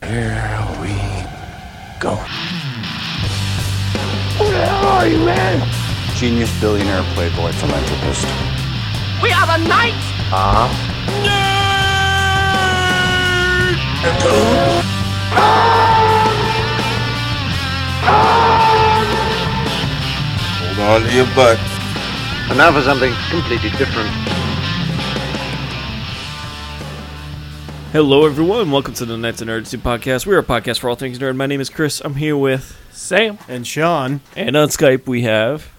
Here we go. Who the hell are you, man? Genius, billionaire, playboy, philanthropist. We are the knights Hold on to your butts. And now for something completely different. Hello, everyone. Welcome to the Knights and Nerds podcast. We're a podcast for all things nerd. My name is Chris. I'm here with Sam. And Sean. And on Skype we have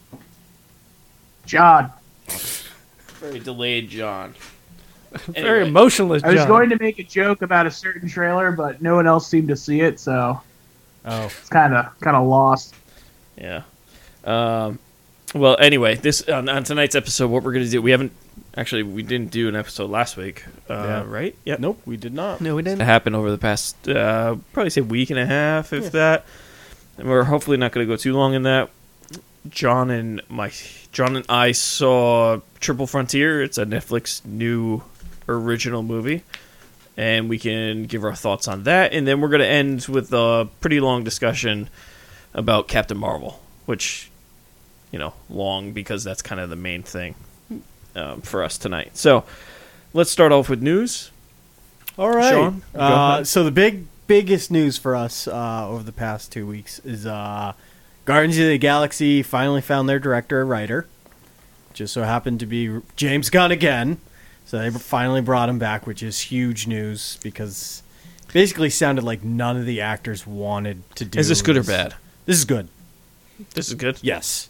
John. very delayed John. Very emotionless John. I was going to make a joke about a certain trailer, but no one else seemed to see it, so it's kind of lost. Yeah. Well, anyway, this on tonight's episode, what we're going to do, we didn't do an episode last week, right? Yeah. Nope, we did not. No, we didn't. It happened over the past, probably say week and a half, if that. And we're hopefully not going to go too long in that. John and I saw Triple Frontier. It's a Netflix new original movie, and we can give our thoughts on that. And then we're going to end with a pretty long discussion about Captain Marvel, which, long because that's kind of the main thing for us tonight. So let's start off with news. All right. Sean, go ahead. So the biggest news for us over the past 2 weeks is Guardians of the Galaxy finally found their director and writer. Just so happened to be James Gunn again. So they finally brought him back, which is huge news because basically sounded like none of the actors wanted to do. Is this good or bad? This is good. This is good? Yes.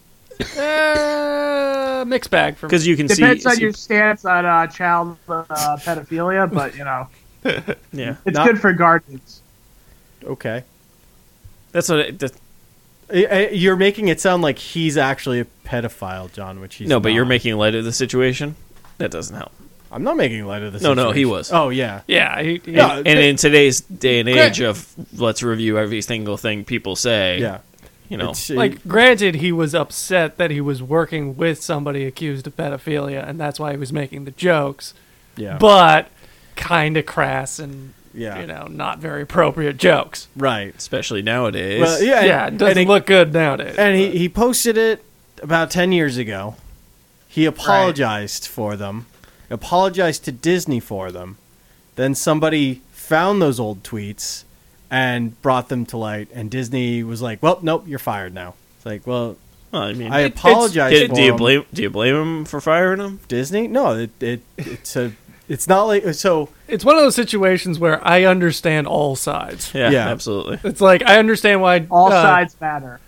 Mixed bag for me. Because you can Depends on your stance on child pedophilia, but, yeah. it's good for Guardians. Okay. That's what You're making it sound like he's actually a pedophile, John, which he's No, but not. you're making light of the situation. That doesn't help. I'm not making light of the No, situation. he was. Oh, yeah. Yeah. And in today's day and age of let's review every single thing people say, Yeah. It's, granted, he was upset that he was working with somebody accused of pedophilia, and that's why he was making the jokes. Yeah. But kind of crass and, Yeah. not very appropriate jokes. Right. especially nowadays. Well, yeah, Yeah, it doesn't look good nowadays. And he posted it about 10 years ago. He apologized for them, apologized to Disney for them. Then somebody found those old tweets and brought them to light, and Disney was like, well, nope, you're fired now. It's like, well, I mean, I apologize for do you them. blame him for firing him? Disney? No, it's not like, so... It's one of those situations where I understand all sides. Yeah, Yeah. absolutely. It's like, I understand why... All sides matter.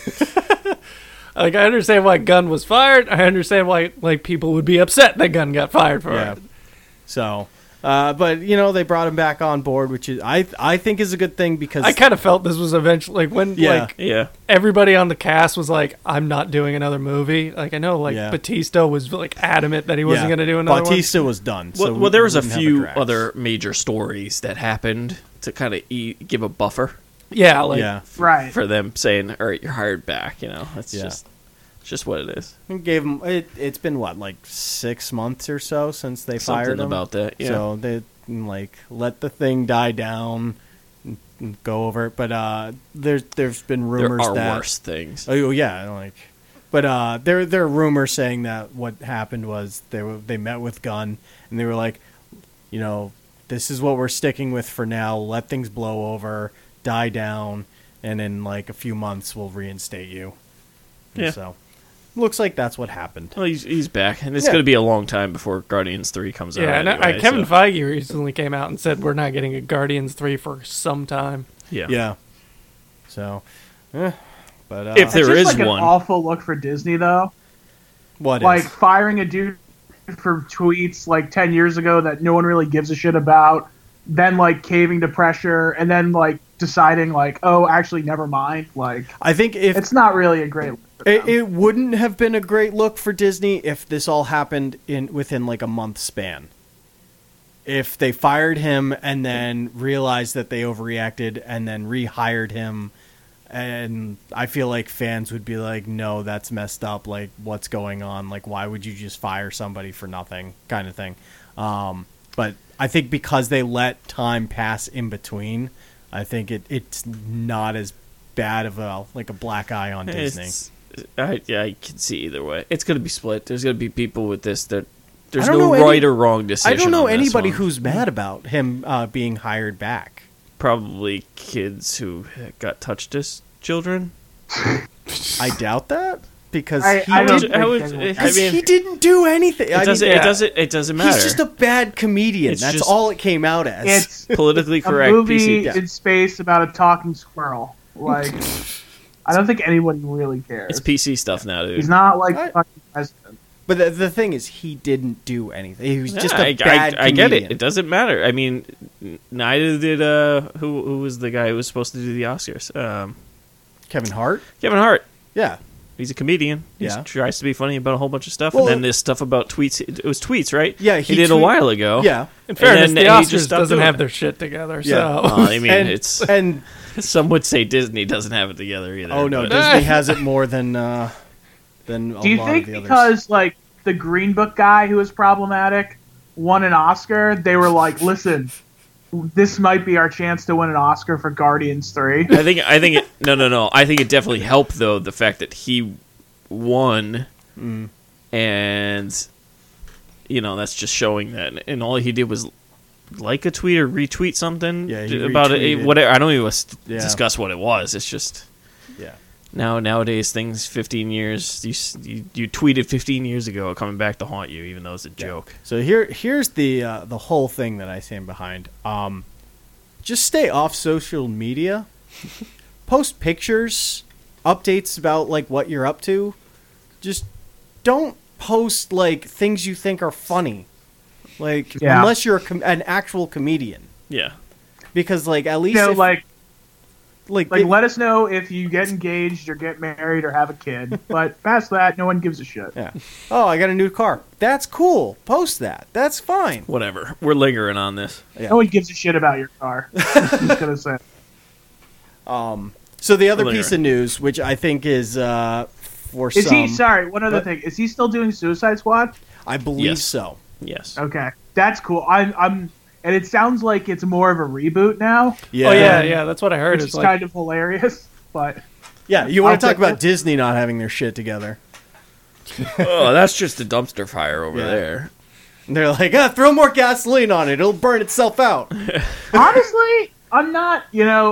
I understand why Gunn was fired. I understand why people would be upset that Gunn got fired for Yeah. it. So... but they brought him back on board, which is I think is a good thing because I kind of felt this was eventually when Yeah. everybody on the cast was like, "I'm not doing another movie." Like I know, Yeah. Batista was adamant that he wasn't going to do another Batista was done. So Well, there was a we wouldn't have few Drax. other major stories that happened to kind of give a buffer one. Yeah, yeah. Right. for them saying, "All right, you're hired back." It's Yeah. just what it is. We gave him. It's been what, like 6 months or so since they fired Something him. about that. Yeah. So they let the thing die down, and go over it. But there's been rumors there are that worse things. Oh yeah, but there are rumors saying that what happened was they met with Gunn and they were like, this is what we're sticking with for now. Let things blow over, die down, and in a few months we'll reinstate you. And Yeah. So looks like that's what happened. Well, he's back, and it's Yeah. going to be a long time before Guardians 3 comes out. Yeah, and anyway, Kevin so. Feige recently came out and said we're not getting a Guardians 3 for some time. Yeah. Yeah. So, but If It's there just is like one. an awful look for Disney, though. what Like is? firing a dude for tweets 10 years ago that no one really gives a shit about, then caving to pressure, and then deciding oh, actually, never mind. I think if It's not really a great look for them. it wouldn't have been a great look for Disney if this all happened within a month span. If they fired him and then realized that they overreacted and then rehired him, and I feel like fans would be like, no, that's messed up. What's going on? Why would you just fire somebody for nothing kind of thing? But I think because they let time pass in between, I think it's not as bad of a black eye on Disney. I can see either way. It's going to be split. There's going to be people with this that there's I don't no know right or wrong decision. I don't know on this anybody one. who's mad about him being hired back. Probably kids who got touched as children. I doubt that because I don't think How they is- will. I because mean, he didn't do anything. it doesn't matter. He's just a bad comedian. It's That's just- all it came out as. It's politically a correct movie PC. in space about a talking squirrel. Like, I don't think anybody really cares. It's PC stuff now, dude. He's not like I- the fucking president. But the thing is, he didn't do anything. He was just Yeah, a bad I get it. comedian. It doesn't matter. I mean, neither did who was the guy who was supposed to do the Oscars? Kevin Hart? Kevin Hart. Yeah. He's a comedian. He Yeah. tries to be funny about a whole bunch of stuff, Well, and then this stuff about tweets. It was tweets, right? Yeah, he did a while ago. Yeah. In fairness, And the then he just Oscars stopped doesn't doing have it. their shit together. Yeah. So I mean, And, it's and some would say Disney doesn't have it together either. oh no, but- Disney has it more than a Do you lot think of the others. because like the Green Book guy who was problematic won an Oscar, they were like, "Listen, this might be our chance to win an Oscar for Guardians 3." I think it. No. I think it definitely helped though the fact that he won, and that's just showing that. And all he did was like a tweet or retweet something Yeah, he about it. retweeted. Whatever. I don't even Yeah. discuss what it was. It's just Yeah. nowadays things 15 years. You tweeted 15 years ago coming back to haunt you, even though it's a joke. So here's the whole thing that I stand behind. Just stay off social media. Post pictures, updates about like what you're up to. Just don't post like things you think are funny. Like Yeah. unless you're an actual comedian, Yeah. because like at least You know, if- like they- let us know if you get engaged or get married or have a kid. But past that, no one gives a shit. yeah. Oh, I got a new car. That's cool. Post that. That's fine. Whatever. We're lingering on this. No one gives a shit about your car. I'm just gonna say. So the other Lingering. piece of news, which I think is for Is some, he sorry? One other What? thing. Is he still doing Suicide Squad? I believe Yes. so. Yes. Okay, that's cool. I'm, and it sounds like it's more of a reboot now, Yeah. oh yeah, that's what I heard. which It's is like kind of hilarious. But Yeah, you want I'll to talk take about it. Disney not having their shit together? Oh, that's just a dumpster fire over Yeah. there. And they're like, throw more gasoline on it; it'll burn itself out. honestly, I'm not.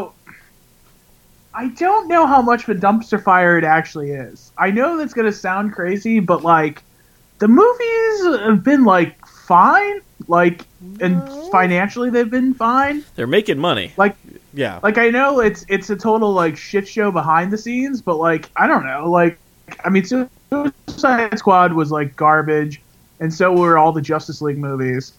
I don't know how much of a dumpster fire it actually is. I know that's gonna sound crazy, but like, the movies have been like fine, like, and financially they've been fine. They're making money. Like, Yeah, Like I know it's a total like shit show behind the scenes, but like I don't know, like I mean Suicide Squad was like garbage, and so were all the Justice League movies.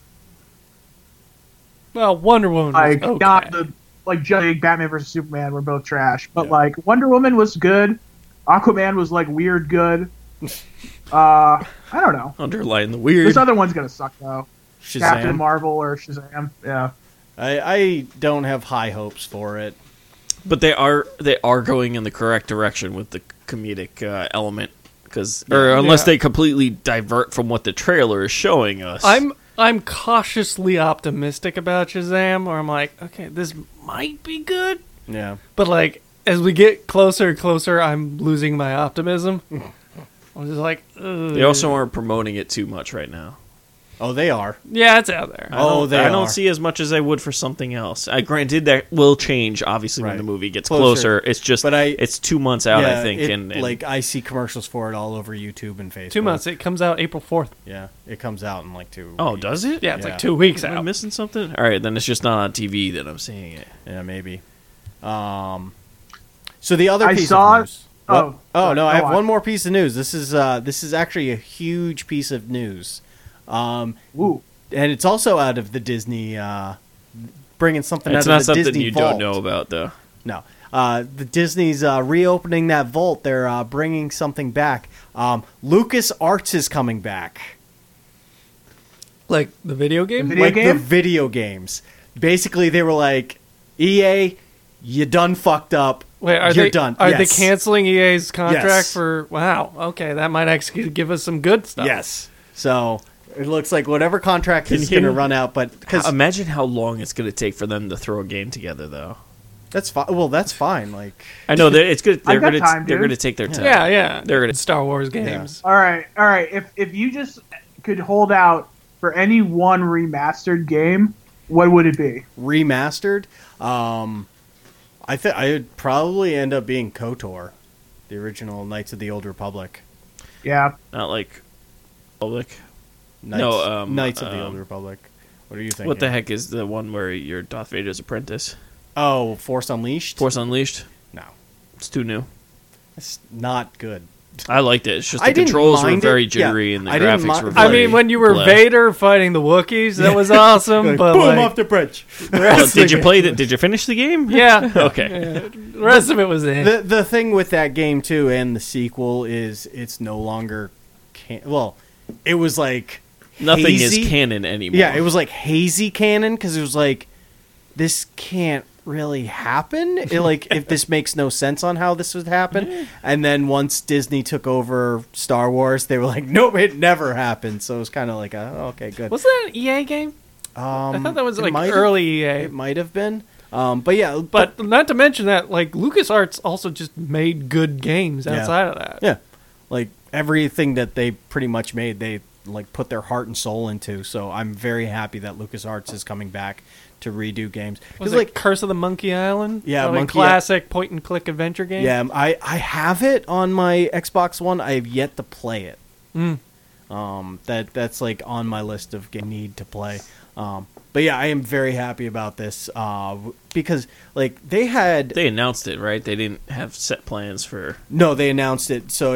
well, Wonder Woman. Like was okay. not the like Justice League, Batman vs Superman were both trash, but Yeah. like Wonder Woman was good, Aquaman was like weird good. I don't know. Underlying the weird. This other one's gonna suck though. Captain Shazam. Marvel or Shazam. Yeah. I don't have high hopes for it. But they are going in the correct direction with the comedic element, or unless Yeah. they completely divert from what the trailer is showing us. I'm cautiously optimistic about Shazam, where I'm like, okay, this might be good, Yeah, but like as we get closer and closer, I'm losing my optimism. I'm just like, ugh. They also aren't promoting it too much right now. oh, they are. yeah, it's out there. Oh, they I are. don't see as much as I would for something else. I granted that will change obviously when Right. the movie gets Closer. closer. It's just But it's 2 months out, I think, and like I see commercials for it all over YouTube and Facebook. 2 months. It comes out April 4th. Yeah, it comes out in like 2. oh, weeks. does it? Yeah, it's Yeah. like 2 weeks Am I out. missing something? All right, then it's just not on TV that I'm seeing it. Yeah, maybe. So the other I piece saw- of news. Oh, Oh no! I have go on. one more piece of news. This is actually a huge piece of news, Ooh. and it's also out of the Disney, bringing something It's out not of the something Disney you vault. don't know about, though. No, the Disney's reopening that vault. They're bringing something back. Lucas Arts is coming back, Like the video game. Video like the game? video games. Basically, they were like, EA, you done fucked up. Wait, are You're they done. Are Yes. they canceling EA's contract Yes. for? Wow. Okay, that might actually give us some good stuff. Yes. So It looks like whatever contract is you- going to run out, but because Imagine how long it's going to take for them to throw a game together, though. that's fine. Well, that's fine. Like, I know it's good. I They're got going time, they're dude. going to take their time. Yeah. They're gonna- Star Wars games. All right. If you just could hold out for any one remastered game, what would it be? remastered. I think I would probably end up being KOTOR, the original Knights of the Old Republic. Yeah. Not like Republic. Knights, No, Knights of the Old Republic. What are you thinking? What the heck is the one where you're Darth Vader's apprentice? Oh, Force Unleashed. Force Unleashed. No, It's too new. it's not good. I liked it. It's just I the didn't controls were mind it. very Yeah, jittery and the I didn't graphics mi- were I I very mean, when you were bleh. Vader fighting the Wookiees, that was awesome. Like, but boom like, off the bridge. Well, did you play that? Did you finish the game? yeah, Okay. the rest of it was in. The thing with that game too, and the sequel is it's no longer. Well, it was like Nothing hazy. is canon anymore. Yeah, it was like hazy canon because it was like this can't really happen. Like if this makes no sense on how this would happen. And then once Disney took over Star Wars, they were like, nope, it never happened. So it was kind of like, okay, good. Was that an EA game? I thought that was it like might have- early EA. It might have been. But yeah, But not to mention that, like, LucasArts also just made good games Yeah. outside of that. yeah, like everything that they pretty much made, they like put their heart and soul into. So I'm very happy that LucasArts is coming back to redo games. Was 'Cause, it like, Curse of the Monkey Island? Yeah, Probably Monkey- classic point-and-click adventure game. yeah, I have it on my Xbox One. I have yet to play it. That's like on my list of game need to play. But yeah, I am very happy about this because like they announced it, right? They didn't have set plans for. no, they announced it. So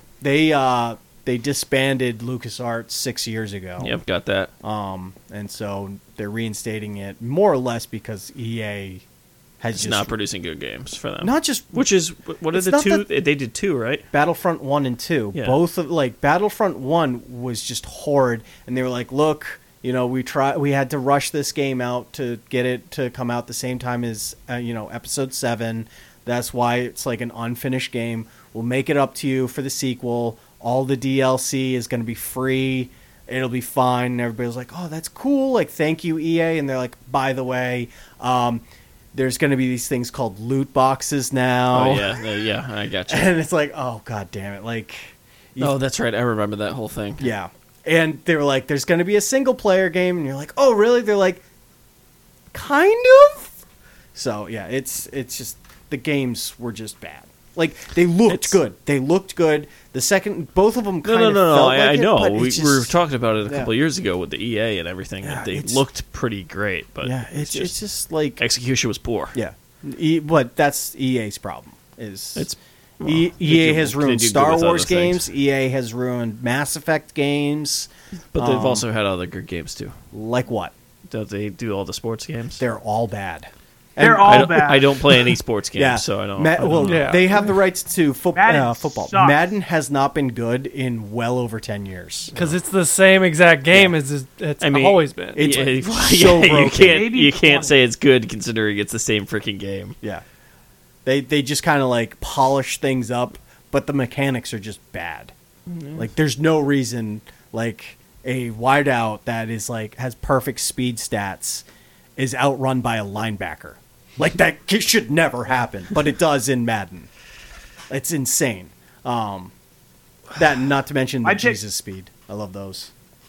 they disbanded LucasArts 6 years ago. Yep, got that. And so they're reinstating it more or less because EA has It's just not producing good games for them. not just Which is what are It's the not two? that- They did two, right? Battlefront 1 and 2. Yeah. Both of like Battlefront 1 was just horrid and they were like, "Look, we had to rush this game out to get it to come out the same time as episode 7. That's why it's like an unfinished game. We'll make it up to you for the sequel. All the DLC is going to be free. It'll be fine." And everybody was like, "Oh, that's cool. Like, thank you, EA." And they're like, "By the way, there's going to be these things called loot boxes now." Oh yeah, I got you. And it's like, "Oh, god damn it." Like, Oh, that's right. I remember that whole thing. yeah. And they were like, "There's going to be a single player game." And you're like, "Oh, really?" They're like, "Kind of." So, yeah, it's just the games were just bad. Like, they looked good. They looked good. The second, both of them kind of No. felt I like it, know. but We it's were just- talking about it a yeah. couple of years ago with the EA and everything. Yeah, that they it's- looked pretty great, but Yeah, it's just like, execution was poor. yeah. But that's EA's problem. Is Well, EA they do- has they ruined do good Star with Wars other things. games. EA has ruined Mass Effect games. But they've also had other good games too. Like what? Don't they do all the sports games? They're all bad. They're And- all I don't, bad. I don't play any sports games, Yeah. so I don't. Ma- I don't well, know. Yeah. they have the rights to Madden football. sucks. Madden has not been good in well over 10 years. Because it's the same exact game as it's I mean, always been. It's yeah, so you broken. can't Maybe you can't 20. say it's good considering it's the same freaking game. Yeah. They just kind of like polish things up, but the mechanics are just bad. Like there's no reason like a wideout that is like has perfect speed stats is outrun by a linebacker. Like that should never happen, but it does in Madden. It's insane. That not to mention the I pick- Jesus speed. I love those.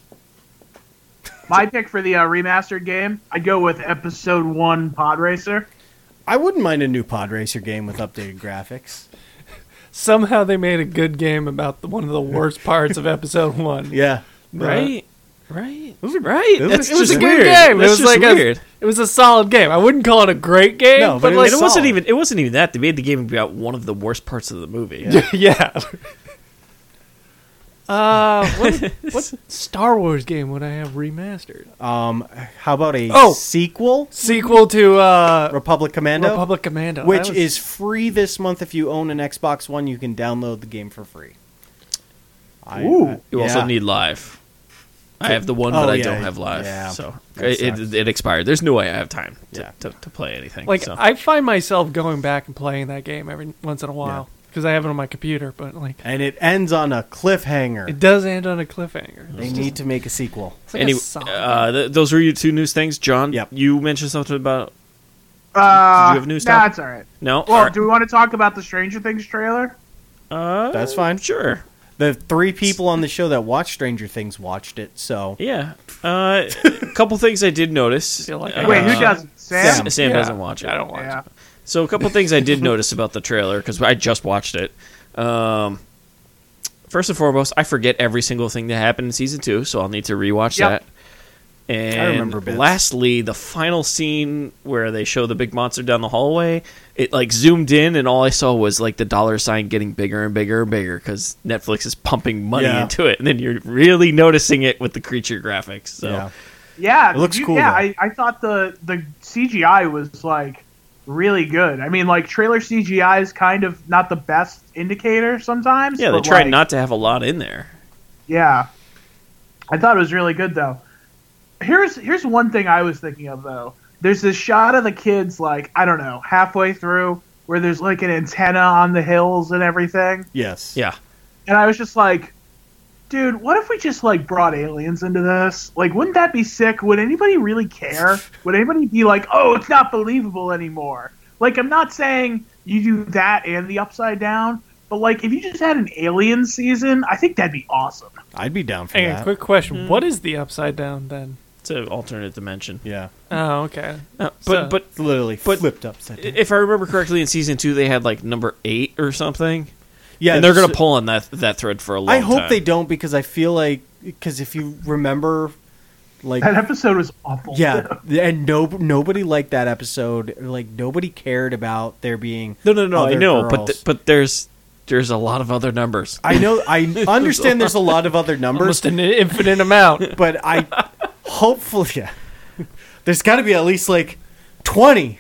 My pick for the remastered game, I'd go with Episode 1 Pod Racer. I wouldn't mind a new Pod Racer game with updated graphics. Somehow they made a good game about one of the worst parts of episode 1. Yeah. Right? Right? Those are- Right? those That's are- It was just a good weird. game. That's it was just like weird. it was a solid game. I wouldn't call it a great game, No, but but like it wasn't solid. even. It wasn't even that. They made the game about one of the worst parts of the movie. yeah. What Star Wars game would I have remastered? How about a Oh. sequel? Sequel to Republic Commando? Republic Commando, Which That was- is free this month. If you own an Xbox One, you can download the game for free. Ooh. You also need live. I have the one, but Oh, I yeah, don't have live. yeah. So That it, sucks. it expired. There's no way I have time to, Yeah. to play anything. like so. I find myself going back and playing that game every once in a while. because I have it on my computer, but like And it ends on a cliffhanger. it does end on a cliffhanger. They need to make a sequel. It's like Anyway, a song. those were your two news things, John. Yep. You mentioned something about Did you have news, Tom? That's all right. no. Well, All right. do we want to talk about the Stranger Things trailer? That's fine. Sure. The 3 people on the show that watched Stranger Things watched it, so Yeah. A couple things I did notice. Feel like Wait, who doesn't? Sam? Sam Yeah, doesn't watch it. I don't watch Yeah. it. So a couple things I did notice about the trailer because I just watched it. First and foremost, I forget every single thing that happened in season 2, so I'll need to rewatch Yep. that. And I remember bits. lastly, the final scene where they show the big monster down the hallway, it like zoomed in, and all I saw was like the dollar sign getting bigger and bigger and bigger because Netflix is pumping money Yeah. into it, and then you're really noticing it with the creature graphics. So yeah. Yeah, It looks cool, Yeah, though. I thought the CGI was like really good. I mean, like trailer CGI is kind of not the best indicator sometimes. yeah, they but, tried like, not to have a lot in there. Yeah, I thought it was really good though. Here's one thing I was thinking of though. There's this shot of the kids like I don't know halfway through where there's like an antenna on the hills and everything, Yes. Yeah. and I was just like, dude, what if we just like brought aliens into this? Like, wouldn't that be sick? Would anybody really care? Would anybody be like, oh, it's not believable anymore? Like, I'm not saying you do that and the Upside Down, but like if you just had an alien season, I think that'd be awesome. I'd be down for Hey, that. quick question: What is the Upside Down then? It's an alternate dimension. Yeah. Oh, okay. But It's literally But- flipped upside down. if I remember correctly, in season 2 they had like number 8 or something. Yeah, and they're gonna so- pull on that thread for a long I time. hope they don't because I feel like if you remember, like That episode was awful. yeah, and nobody liked that episode. Like nobody cared about there being No, I other know, girls. but there's a lot of other numbers. I know I understand there's a lot of other numbers, Almost an infinite amount. but I hopefully yeah, there's got to be at least like 20.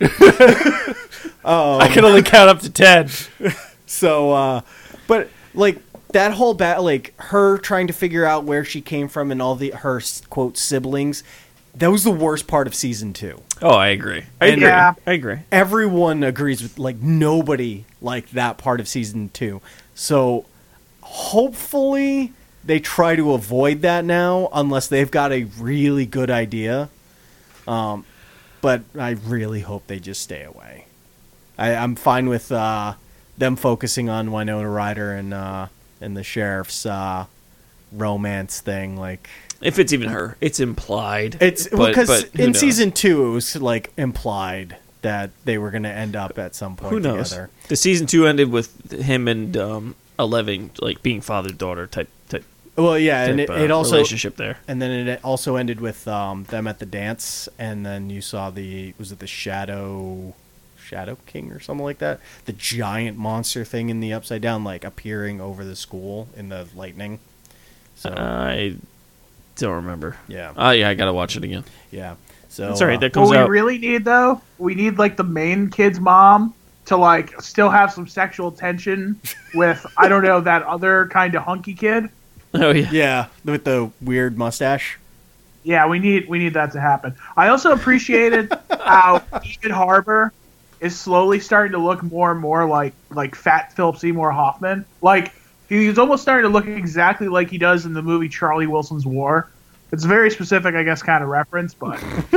I can only count up to 10. So, but like that whole like her trying to figure out where she came from and all her quote siblings, that was the worst part of season 2. Oh, I agree. I And- agree. Yeah. I agree. Everyone agrees with like nobody liked that part of season 2. So hopefully they try to avoid that now unless they've got a really good idea. But I really hope they just stay away. I'm fine with them focusing on Winona Ryder and the sheriff's romance thing. Like If it's even her, it's implied. it's but because who in knows? season 2 it was like implied that they were going to end up at some point who knows? together. The season 2 ended with him and Eleven like being father daughter type Well, yeah, and it also relationship there. and then it also ended with them at the dance, and then you saw was it the Shadow King or something like that? The giant monster thing in the Upside Down, like appearing over the school in the lightning. So I don't remember. yeah, Yeah, I gotta watch it again. yeah. So That's all right. That What comes we out. really need though, we need like the main kid's mom to like still have some sexual tension with I don't know that other kind of hunky kid. Oh yeah. yeah, with the weird mustache. Yeah, we need that to happen. I also appreciated how David Harbour is slowly starting to look more and more like fat Philip Seymour Hoffman. Like he's almost starting to look exactly like he does in the movie Charlie Wilson's War. It's a very specific, I guess, kind of reference, but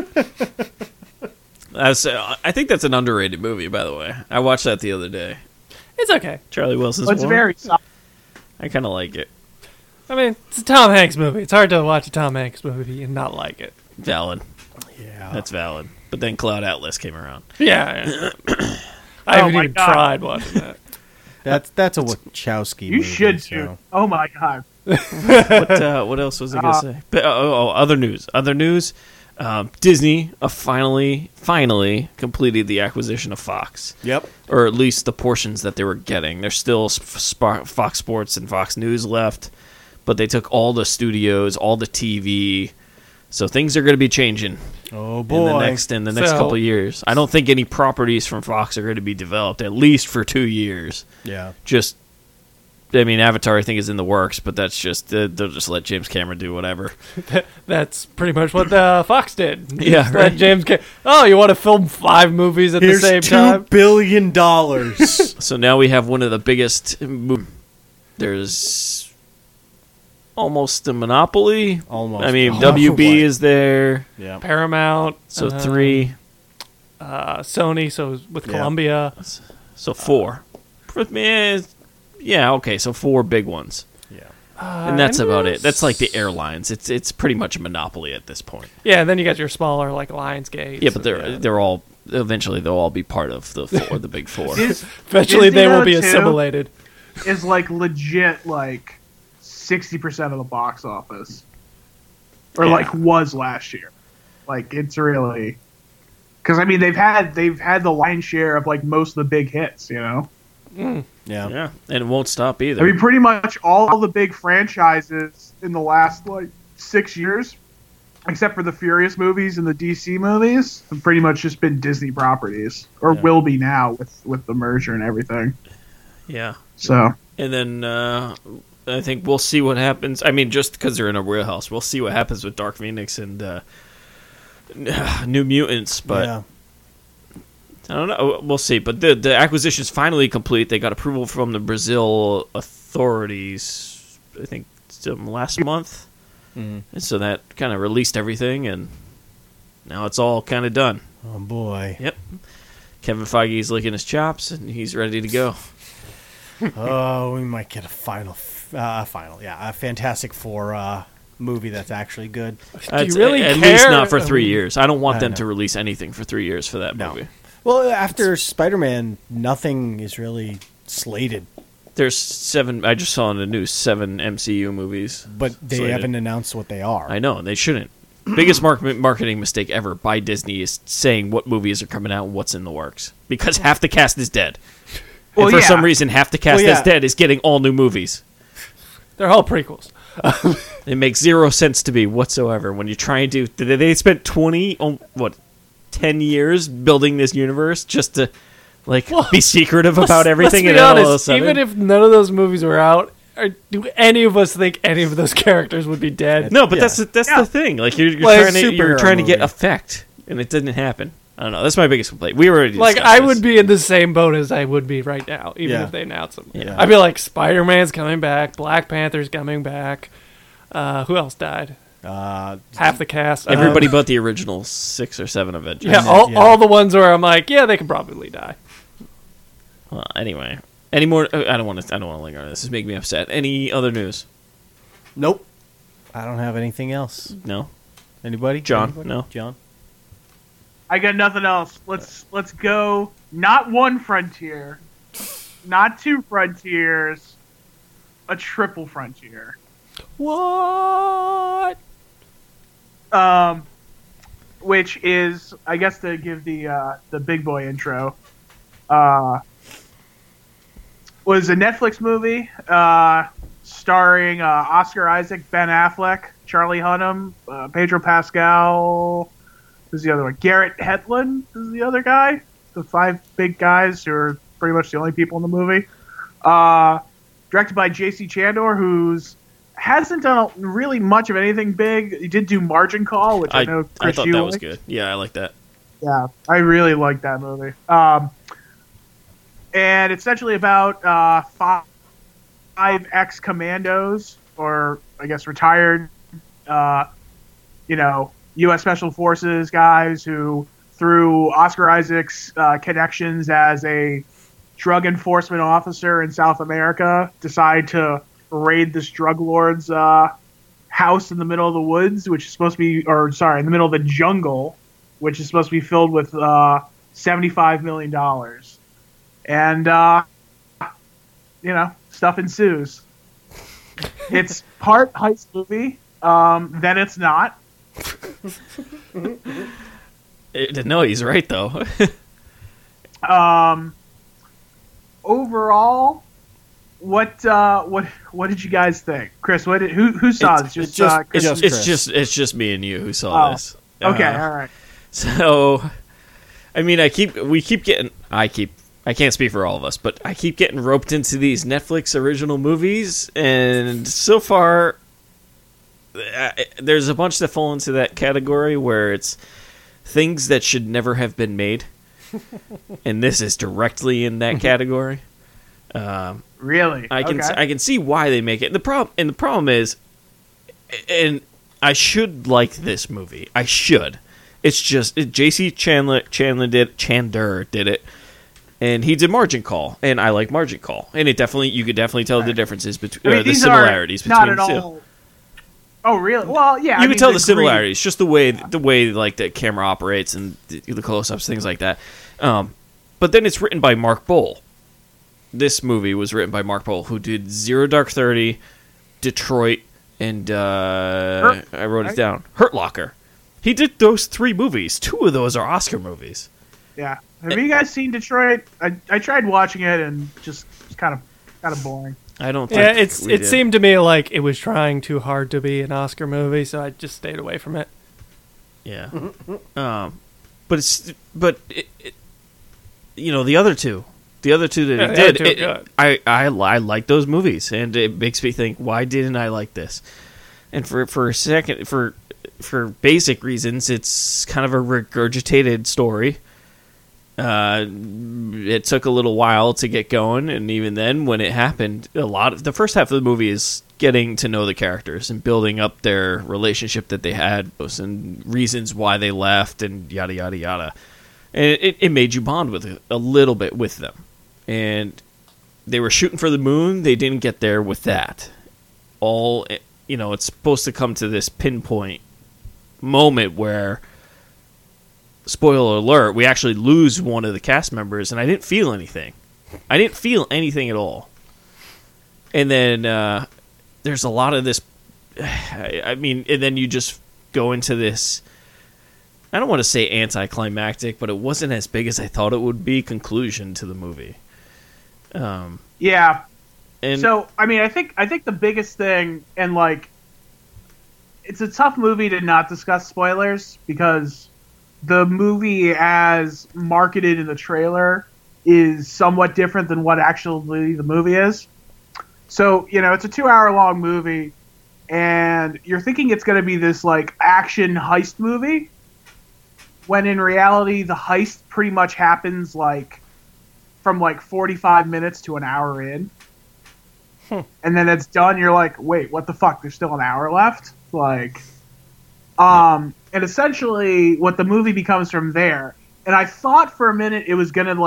I think that's an underrated movie, by the way. I watched that the other day. It's okay. Charlie Wilson's it's War. very solid. I kind of like it. I mean, it's a Tom Hanks movie. It's hard to watch a Tom Hanks movie and not like it. Valid. Yeah, That's valid. But then Cloud Atlas came around. Yeah. I haven't my even God. tried watching that. that's a Wachowski. You movie, should so. too. Oh my god. What else was I gonna say? But, other news. Other news. Disney finally completed the acquisition of Fox. Yep. Or at least the portions that they were getting. There's still Fox Sports and Fox News left, but they took all the studios, all the TV. So things are going to be changing Oh boy. in the next So- couple of years. I don't think any properties from Fox are going to be developed at least for 2 years. Yeah. Just I mean, Avatar, I think, is in the works, but that's just they'll just let James Cameron do whatever. That's pretty much what Fox did. Yeah, Just right. let James oh, you want to film 5 movies at Here's the same $2 time? billion. So now we have one of the biggest. There's almost a monopoly. Almost. I mean, Oh, WB boy. is there. Yeah. Paramount. So 3. Sony, so with Columbia. So 4. Yeah, okay, so 4 big ones. And that's about it. That's like the airlines. It's pretty much a monopoly at this point. Yeah, and then you got your smaller like Lionsgate. Yeah, but they're all eventually they'll all be part of the the big 4. Eventually Disney they will though, be too, assimilated. Is like legit like 60% of the box office, or Yeah. like was last year. Like it's really because I mean they've had the lion's share of like most of the big hits. You know, Yeah. Yeah, and it won't stop either. I mean pretty much all the big franchises in the last like 6 years, except for the Furious movies and the DC movies, have pretty much just been Disney properties, or will be now with the merger and everything. Yeah. So And then I think we'll see what happens. I mean, just because they're in a warehouse, we'll see what happens with Dark Phoenix and New Mutants. But Yeah. I don't know. We'll see. But the acquisition is finally complete. They got approval from the Brazil authorities, I think, last month. Mhm. And so that kind of released everything, and now it's all kind of done. Oh boy. Yep. Kevin Feige's licking his chops, and he's ready to go. Oh, we might get a a Fantastic Four movie that's actually good. Do you really at care? least not for 3 years. I don't want I them know. to release anything for 3 years for that No. movie. Well, after Spider-Man, nothing is really slated, There's 7. I just saw in the news 7 MCU movies. but they slated. haven't announced what they are. I know, and they shouldn't. Biggest marketing mistake ever by Disney is saying what movies are coming out and what's in the works, because half the cast is dead. Well, and for yeah. some reason, half the cast Well, yeah. that's dead is getting all new movies. They're all prequels. It makes zero sense to me whatsoever when you try and do. They spent 10 years building this universe just to be secretive about everything, Let's and be then all of a honest, sudden, even if none of those movies were out, do any of us think any of those characters would be dead? no, but Yeah. that's the thing. Like you're Well, it's a you're superhero trying to get movie. effect, and it didn't happen. I don't know. That's my biggest complaint. We already Like, discussed I this. would be in the same boat as I would be right now, even Yeah. if they announce them. Yeah. I'd be like, Spider-Man's coming back, Black Panther's coming back. Who else died? Half the cast. Everybody but the original 6 or 7 Avengers. Yeah, all the ones where I'm like, yeah, they could probably die. Well, anyway, any more? I don't want to linger on this. This is making me upset. Any other news? Nope. I don't have anything else. No. Anybody? John? Anybody? No. John? I got nothing else. Let's go. Not one frontier, not 2 frontiers, a triple frontier. What? Which is, I guess, to give the big boy intro. Was a Netflix movie starring Oscar Isaac, Ben Affleck, Charlie Hunnam, Pedro Pascal. Who's the other one? Garrett Hedlund is the other guy. The 5 big guys who are pretty much the only people in the movie. Directed by J.C. Chandor, who's hasn't done really much of anything big. He did do Margin Call, which I know I Chris thought you that was liked. good. Yeah, I like that. Yeah, I really like that movie. And it's essentially about 5 ex-commandos, or I guess retired, U.S. Special Forces guys who, through Oscar Isaac's connections as a drug enforcement officer in South America, decide to raid this drug lord's house in the middle of the woods, which is supposed to be, in the middle of the jungle, which is supposed to be filled with $75 million. And, stuff ensues. It's part heist movie, then it's not. No, he's right though. Overall, what did you guys think, Chris? Who saw this? it's just- Chris? it's Chris. it's just me and you who saw this. Okay, all right. So, I mean, I keep I can't speak for all of us, but I keep getting roped into these Netflix original movies, and so far, there's a bunch that fall into that category where it's things that should never have been made, and this is directly in that category. Really? I can see why they make it. The problem is, and I should like this movie. I should. It's just J.C. Chandler did it. And he did Margin Call, and I like Margin Call, and you could definitely tell the differences between the similarities between the two. Oh, really? Well, yeah. You can tell the similarities, just the way like the camera operates and the close-ups, things like that. But then it's written by Mark Boal. This movie was written by Mark Boal, who did Zero Dark 30, Detroit, and I wrote it down, Hurt Locker. He did those 3 movies. 2 of those are Oscar movies. Yeah. Have you guys seen Detroit? I tried watching it and just kind of boring. I don't think it seemed to me like it was trying too hard to be an Oscar movie, so I just stayed away from it. Yeah. But the other two that he did, I like those movies, and it makes me think, why didn't I like this? And for a second, for basic reasons, it's kind of a regurgitated story. It took a little while to get going, and even then, when it happened, the first half of the movie is getting to know the characters and building up their relationship that they had, and reasons why they left, and yada yada yada. And it made you bond with it a little bit with them. And they were shooting for the moon; they didn't get there with that. It's supposed to come to this pinpoint moment where, spoiler alert, we actually lose one of the cast members, and I didn't feel anything. I didn't feel anything at all. And then there's a lot of this, and then you just go into this, I don't want to say anticlimactic, but it wasn't as big as I thought it would be, conclusion to the movie. Yeah. And so, I think the biggest thing, and like, it's a tough movie to not discuss spoilers, because the movie as marketed in the trailer is somewhat different than what actually the movie is. So, it's a 2-hour-long movie, and you're thinking it's going to be this, like, action heist movie, when in reality the heist pretty much happens, like, from, like, 45 minutes to an hour in. And then it's done, you're like, wait, what the fuck? There's still an hour left? Like, and essentially what the movie becomes from there, and I thought for a minute it was gonna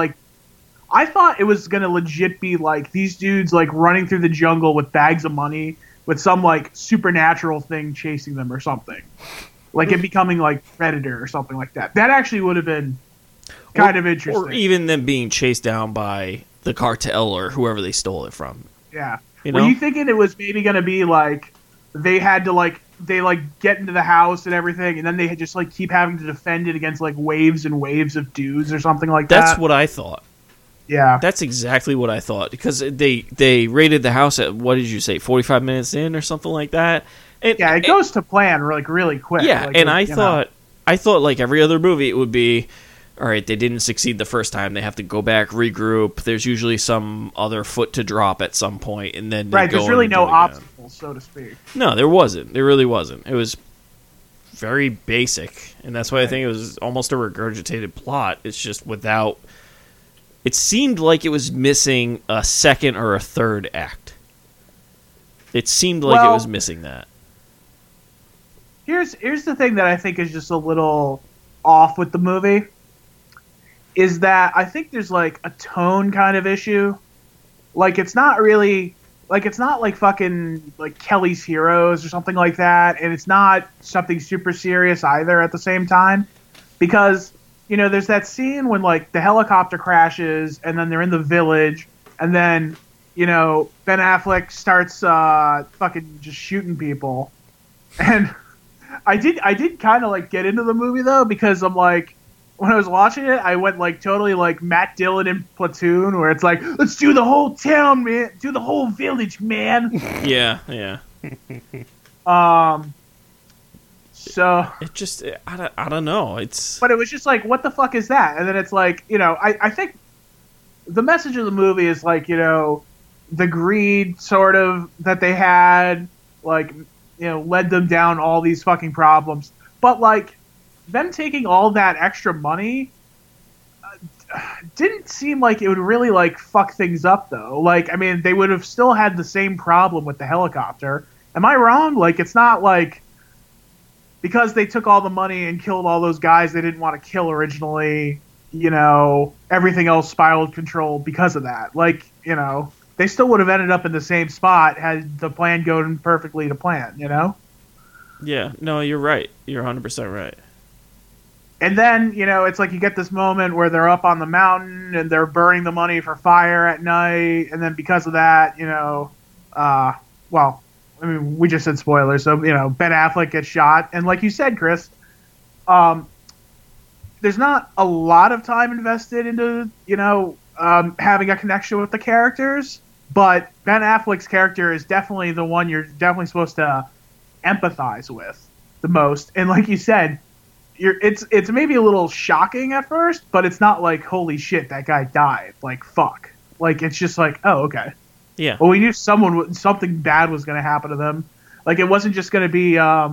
legit be like these dudes like running through the jungle with bags of money with some like supernatural thing chasing them or something, like it becoming like Predator or something like that. That actually would have been kind of interesting. Or even them being chased down by the cartel or whoever they stole it from. Yeah. Were you thinking it was maybe going to be like they had to get into the house and everything, and then they had just like keep having to defend it against like waves and waves of dudes or something like that? That's what I thought. Yeah. That's exactly what I thought, because they raided the house at, what did you say, 45 minutes in or something like that? It goes to plan really quick. Yeah, like, and I thought like every other movie it would be, all right, they didn't succeed the first time. They have to go back, regroup. There's usually some other foot to drop at some point, and then right. There's really no obstacles, so to speak. No, there wasn't. There really wasn't. It was very basic, and that's why I think it was almost a regurgitated plot. It's just without. It seemed like it was missing a second or a third act. It seemed like it was missing that. Here's the thing that I think is just a little off with the movie. Is that I think there's like a tone kind of issue. Like it's not like fucking like Kelly's Heroes or something like that, and it's not something super serious either at the same time. Because, there's that scene when like the helicopter crashes and then they're in the village, and then, Ben Affleck starts fucking just shooting people. And I did kind of like get into the movie though, because I'm like, when I was watching it, I went like totally like Matt Dillon in Platoon, where it's like, let's do the whole town, man, do the whole village, man. Yeah. So it just, I don't know. But it was just like, what the fuck is that? And then it's like, I think the message of the movie is like, the greed sort of that they had, like, led them down all these fucking problems. But like, them taking all that extra money didn't seem like it would really like fuck things up though. Like, I mean, they would have still had the same problem with the helicopter. Am I wrong? Like, it's not like because they took all the money and killed all those guys they didn't want to kill originally, everything else spiraled control because of that. Like, they still would have ended up in the same spot had the plan gone perfectly to plan, Yeah, no, you're right. You're 100% right. And then, it's like you get this moment where they're up on the mountain and they're burning the money for fire at night. And then because of that, we just said spoilers. So, Ben Affleck gets shot. And like you said, Chris, there's not a lot of time invested into, having a connection with the characters. But Ben Affleck's character is definitely the one you're definitely supposed to empathize with the most. And like you said, it's maybe a little shocking at first, but it's not like, holy shit, that guy died. Like, fuck. Like, it's just like, oh, okay. Yeah. Well, we knew something bad was going to happen to them. Like, it wasn't just going to be,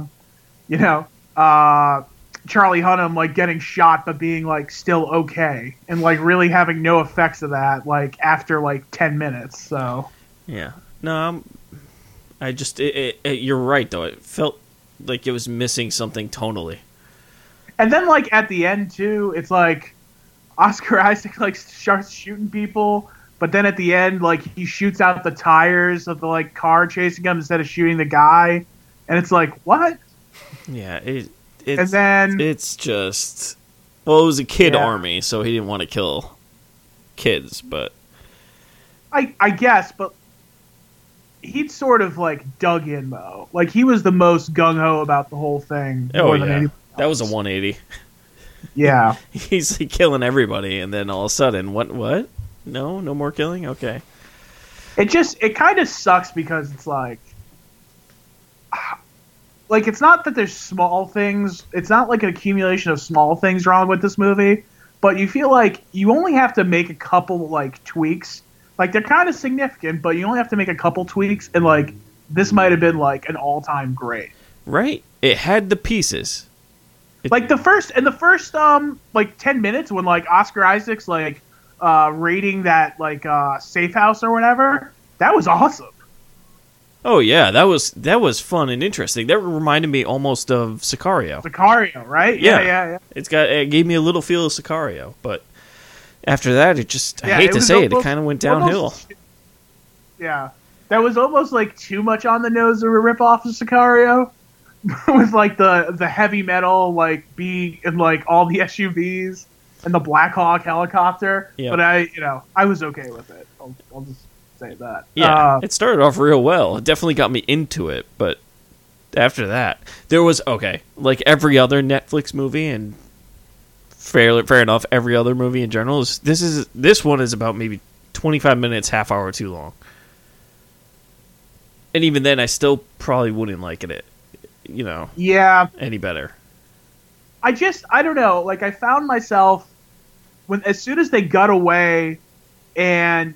Charlie Hunnam, like, getting shot but being, like, still okay. And, like, really having no effects of that, like, after, like, 10 minutes, so. Yeah. No, you're right, though. It felt like it was missing something tonally. And then, like, at the end, too, it's like Oscar Isaac, like, starts shooting people, but then at the end, like, he shoots out the tires of the, like, car chasing him instead of shooting the guy. And it's like, what? Yeah, it's just... Well, it was a kid army, so he didn't want to kill kids, but... I guess, but he'd sort of, like, dug in, though. Like, he was the most gung-ho about the whole thing. Oh, yeah. That was a 180. Yeah. He's like, killing everybody, and then all of a sudden, what? No more killing? Okay. It kind of sucks because it's like, it's not that there's small things. It's not like an accumulation of small things wrong with this movie, but you feel like you only have to make a couple, like, tweaks. Like, they're kind of significant, but you only have to make a couple tweaks, and, like, this might have been, like, an all-time great. Right. It had the pieces. Like, the first 10 minutes when, like, Oscar Isaac's, like, raiding that, like, safe house or whatever, that was awesome. Oh, yeah, that was fun and interesting. That reminded me almost of Sicario. Sicario, right? Yeah. It gave me a little feel of Sicario, but after that, it just, I hate to say it kind of went downhill. Yeah. That was almost, like, too much on the nose of a ripoff of Sicario. With, like, the heavy metal, like, beat and, like, all the SUVs and the Black Hawk helicopter. Yeah. But I was okay with it. I'll just say that. Yeah, it started off real well. It definitely got me into it, but after that, there was, like every other Netflix movie, and fair enough, every other movie in general, this one is about maybe 25 minutes, half hour too long. And even then, I still probably wouldn't like it. Yeah, any better. I don't know. Like, I found myself as soon as they got away, and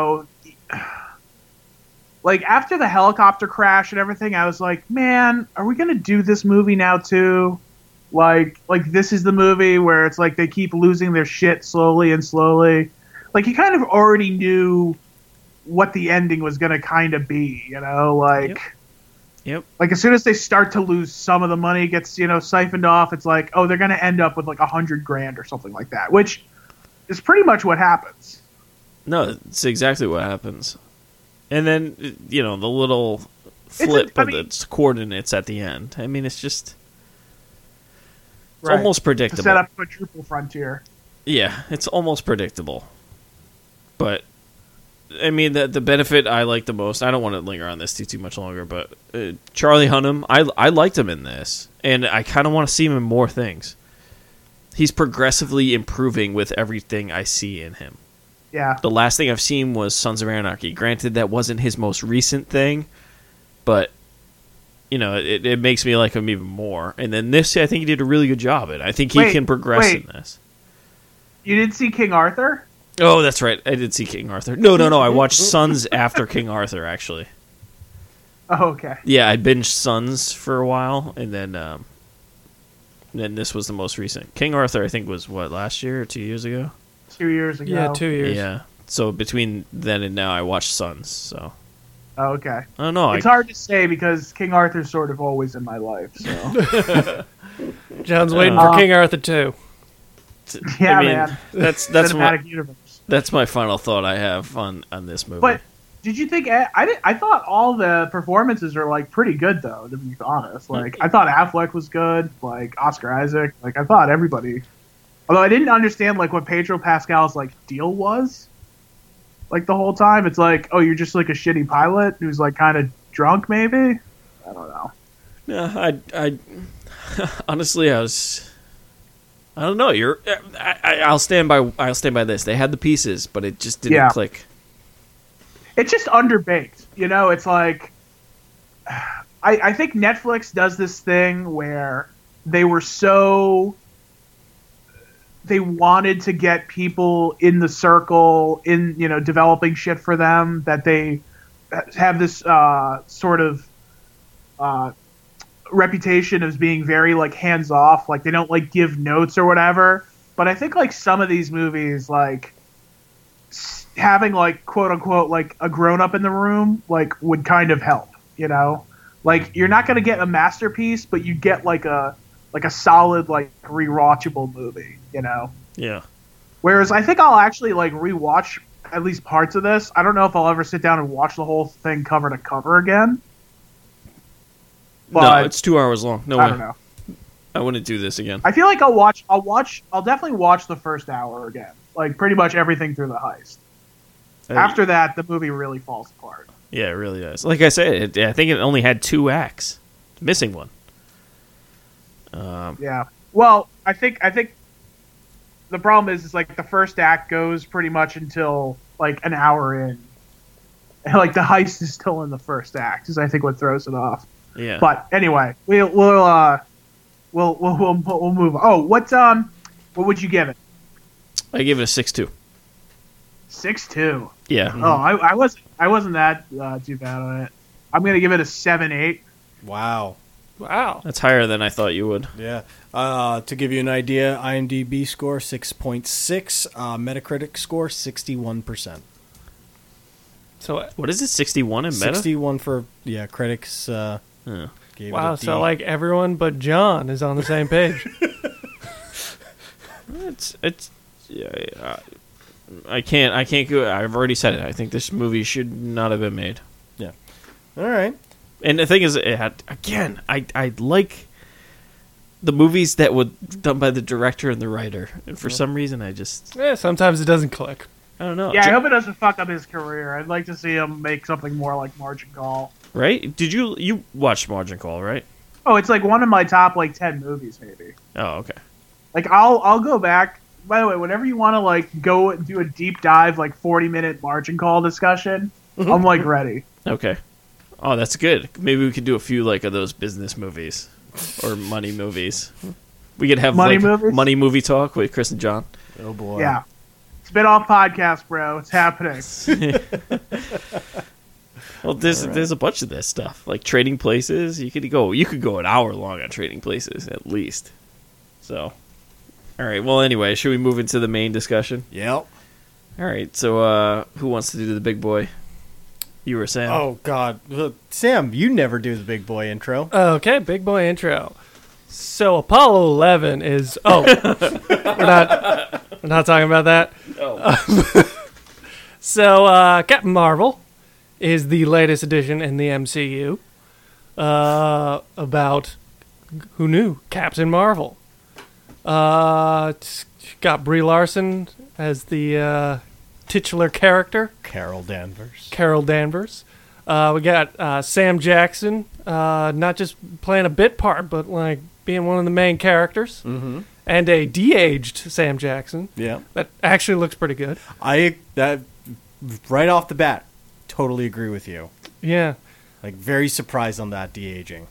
like after the helicopter crash and everything, I was like, man, are we gonna do this movie now too? Like this is the movie where it's like they keep losing their shit slowly and slowly. Like, you kind of already knew what the ending was gonna kind of be, like. Yep. Like, as soon as they start to lose some of the money gets, siphoned off, it's like, oh, they're going to end up with like $100,000 or something like that, which is pretty much what happens. No, it's exactly what happens. And then, the little flip of the coordinates at the end. I mean, it's just... It's almost predictable. To set up quadruple frontier. Yeah, it's almost predictable. But... I mean, the benefit I like the most, I don't want to linger on this too much longer, but Charlie Hunnam, I liked him in this, and I kind of want to see him in more things. He's progressively improving with everything I see in him. Yeah. The last thing I've seen was Sons of Anarchy. Granted, that wasn't his most recent thing, but, it makes me like him even more. And then this, I think he did a really good job at. I think he can progress in this. You didn't see King Arthur? Oh, that's right. I did see King Arthur. No. I watched Sons after King Arthur, actually. Oh, okay. Yeah, I binged Sons for a while, and then this was the most recent. King Arthur, I think, was, what, last year or 2 years ago? 2 years ago. Yeah, 2 years. Yeah. So between then and now, I watched Sons, so... Oh, okay. I don't know. It's hard to say because King Arthur's sort of always in my life. So John's waiting for King Arthur 2. yeah, I mean, man. That's Cinematic universe. That's my final thought I have on this movie. But did you think I thought all the performances are like pretty good though, to be honest. Like I thought Affleck was good, like Oscar Isaac, like I thought everybody. Although I didn't understand like what Pedro Pascal's like deal was. Like the whole time it's like, oh, you're just like a shitty pilot who's like kind of drunk maybe? I don't know. Yeah, I honestly I don't know. I'll stand by this. They had the pieces, but it just didn't click. It's just underbaked. You know, it's like I think Netflix does this thing where they wanted to get people in the circle in, you know, developing shit for them, that they have this sort of reputation as being very like hands off, like they don't like give notes or whatever. But I think like some of these movies, like having like quote unquote like a grown up in the room like would kind of help, you know? Like you're not going to get a masterpiece, but you get like a solid like rewatchable movie, you know? Yeah. Whereas I think I'll actually like rewatch at least parts of this. I don't know if I'll ever sit down and watch the whole thing cover to cover again. But no, it's 2 hours long. No way. I don't know. I wouldn't do this again. I feel like I'll definitely watch the first hour again. Like pretty much everything through the heist. After that, the movie really falls apart. Yeah, it really does. Like I said, I think it only had 2 acts. Missing one. Yeah. Well, I think the problem is like the first act goes pretty much until like an hour in, and like the heist is still in the first act. Is I think what throws it off. Yeah. But anyway, we'll move on. Oh, what would you give it? I give it a 6.2. 6.2. Yeah. Oh, I wasn't that too bad on it. I'm gonna give it a 7.8. Wow. That's higher than I thought you would. Yeah. To give you an idea, IMDb score 6.6, Metacritic score 61%. So What is it? 61 in Meta? 61 for critics. Gave wow, it a D. so like everyone but John is on the same page. It's yeah. I can't go. I've already said it. I think this movie should not have been made. Yeah. All right. And the thing is, it had, again, I like the movies that were done by the director and the writer, and for some reason, I just Sometimes it doesn't click. I don't know. Yeah, I hope it doesn't fuck up his career. I'd like to see him make something more like Margin Call. Right? Did you watched Margin Call, right? Oh, it's like one of my top like 10 movies, maybe. Oh, okay. Like I'll go back. By the way, whenever you want to like go and do a deep dive, like 40-minute Margin Call discussion, I'm like ready. Okay. Oh, that's good. Maybe we could do a few like of those business movies or money movies. We could have Money like movies? money movie talk with Chris and John. Oh, boy. Yeah, spin off podcast, bro. It's happening. Well, there's a bunch of this stuff like Trading Places. You could go an hour long on Trading Places at least. So, all right. Well, anyway, should we move into the main discussion? Yep. All right. So, who wants to do the big boy? You or Sam? Oh, God. Sam, you never do the big boy intro. Okay, big boy intro. So Apollo 11 is we're not talking about that. Oh. So Captain Marvel is the latest addition in the MCU about who knew Captain Marvel. It's got Brie Larson as the titular character. Carol Danvers. We got Sam Jackson, not just playing a bit part, but like being one of the main characters. Mm-hmm. And a de-aged Sam Jackson. Yeah. That actually looks pretty good. That right off the bat, totally agree with you. Yeah. Like very surprised on that de-aging.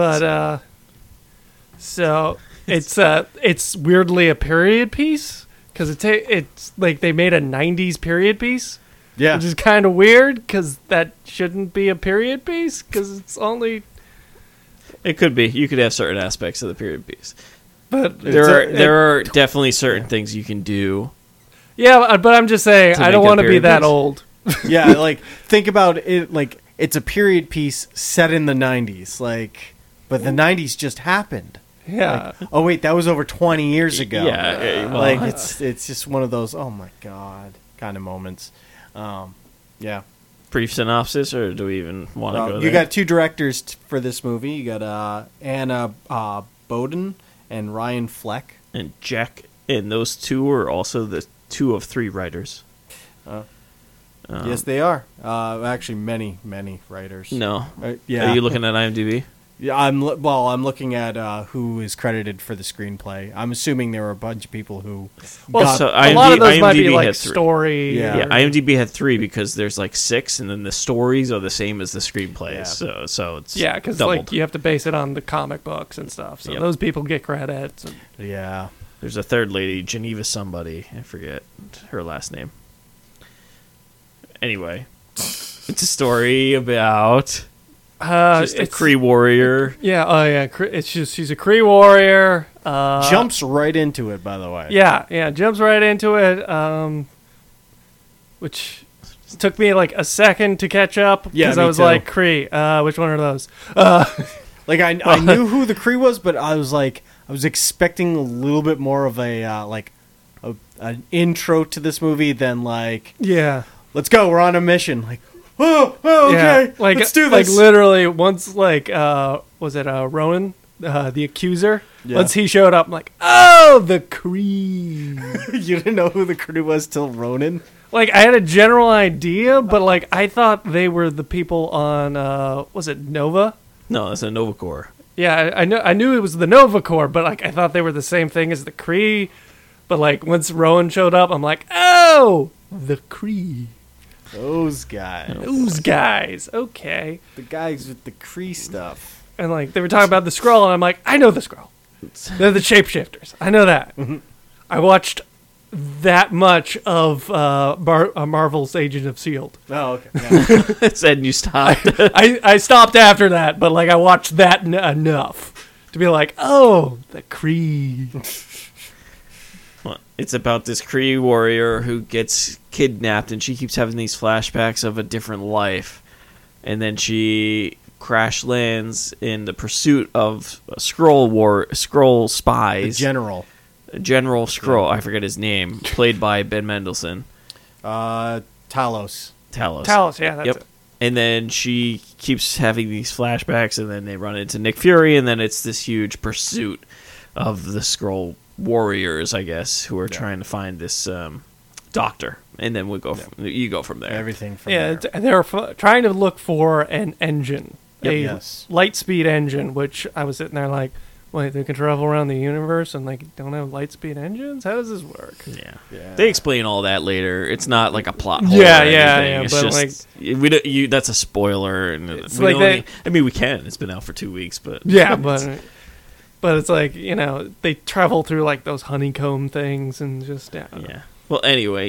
But so it's weirdly a period piece because it's like they made a 90s period piece, Yeah. which is kind of weird because that shouldn't be a period piece because it's only. It could be. You could have certain aspects of the period piece. But There are definitely certain things you can do. yeah, but I'm just saying To I don't make a want to be period that piece. old. Yeah, like think about it. Like it's a period piece set in the '90s. Like, but the '90s just happened. Yeah, Oh wait, that was over 20 years ago. Yeah, well, like it's just one of those. Oh my god, kind of moments. Yeah. brief synopsis, or do we even want to go there? You got two directors for this movie. You got Anna Boden and Ryan Fleck. And Jack, and those two are also the two of three writers. Yes, they are. Actually, many writers. No. Yeah. Are you looking at IMDb? Yeah, I'm looking at who is credited for the screenplay. I'm assuming there were a bunch of people who. well, got- so a lot of those might be IMDb like had three. story. Yeah. Yeah, IMDb had 3 because there's like 6, and then the stories are the same as the screenplays. Yeah. So it's Yeah, because doubled. like you have to base it on the comic books and stuff. So Yep. those people get credits. And, Yeah. There's a third lady, Geneva somebody. I forget her last name. Anyway, it's a story about just a it's- Kree warrior. Yeah, oh yeah. It's just she's a Kree warrior. Jumps right into it, by the way. Yeah, jumps right into it. Which took me like a second to catch up because Yeah, I me was too. like, Kree. Which one are those? Like I knew who the Kree was, but I was expecting a little bit more of a an intro to this movie than like, Yeah, let's go, we're on a mission. Like, okay, yeah. Like let's do like this. literally once like was it Rowan, the accuser? Yeah. Once he showed up, I'm like, oh, the Kree. You didn't know who the Kree was till Ronan. Like I had a general idea, but like I thought they were the people on was it Nova? No, that's a Nova Corps. Yeah, I knew it was the Nova Corps, but like I thought they were the same thing as the Kree. But like once Rowan showed up, I'm like, oh, the Kree. Those guys, Those guys, okay. the guys with the Kree stuff. And like they were talking about the Skrull, and I'm like, I know the Skrull. They're the shapeshifters. I know that. I watched that much of Marvel's Agent of S.H.I.E.L.D. Oh, okay. Yeah. Said and you stopped. I stopped after that, but like I watched that enough to be like, oh, the Kree. Well, it's about this Kree warrior who gets kidnapped, and she keeps having these flashbacks of a different life, and then she crash lands in the pursuit of Skrull spies. General. General Skrull, I forget his name, played by Ben Mendelsohn. Talos. Talos, yeah, that's Yep. it. And then she keeps having these flashbacks, and then they run into Nick Fury, and then it's this huge pursuit of the Skrull warriors, I guess, who are trying to find this doctor. And then you go from there. Everything from Yeah, there. they're trying to look for an engine, Yep. a Yes. light speed engine, which I was sitting there like, wait, they can travel around the universe and like don't have light speed engines? How does this work? Yeah. Yeah. They explain all that later. It's not like a plot hole. Yeah, or yeah, anything. yeah, It's but, just, we don't, that's a spoiler, and It's we like don't they- need- I mean, we can. It's been out for 2 weeks, but Yeah, but it's like, you know, they travel through like those honeycomb things and just yeah. Well, anyway,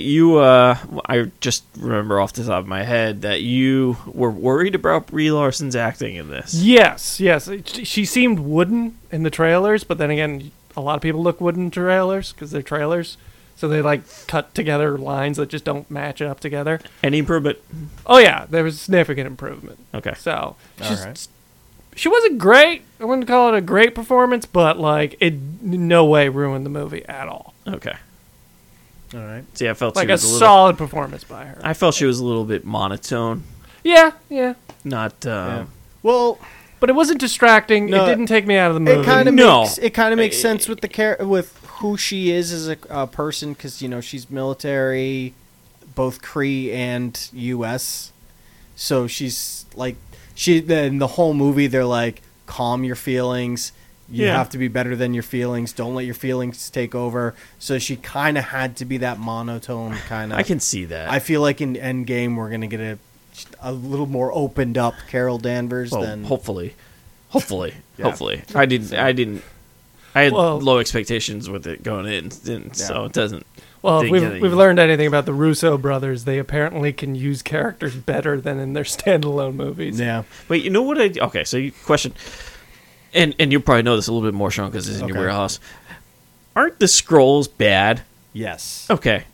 I just remember off the top of my head that you were worried about Brie Larson's acting in this. Yes. She seemed wooden in the trailers, but then again, a lot of people look wooden in trailers because they're trailers. So they like cut together lines that just don't match up together. Any improvement? Oh yeah, there was significant improvement. Okay. So right. she wasn't great. I wouldn't call it a great performance, but like it in no way ruined the movie at all. Okay. All right. See, I felt Like she a was a little. solid performance by her. I felt she was a little bit monotone. Yeah, Not. Well, but it wasn't distracting. No, it didn't take me out of the movie. it kind of No. makes sense with with who she is as a person, because she's military, both Kree and U.S. So she's like in the whole movie they're like, calm your feelings. You Yeah. have to be better than your feelings. Don't let your feelings take over. So she kind of had to be that monotone kind of. I can see that. I feel like in Endgame we're gonna get a little more opened up Carol Danvers well, than. hopefully. Yeah. I didn't. I had Well- low expectations with it going in, so it doesn't. Well, if Didn't we've, get it. we've learned anything about the Russo brothers, they apparently can use characters better than in their standalone movies. Yeah. Wait, you know what? Okay, so question, and you probably know this a little bit more, Sean, because it's in your Okay. warehouse. Aren't the scrolls bad? Yes. Okay.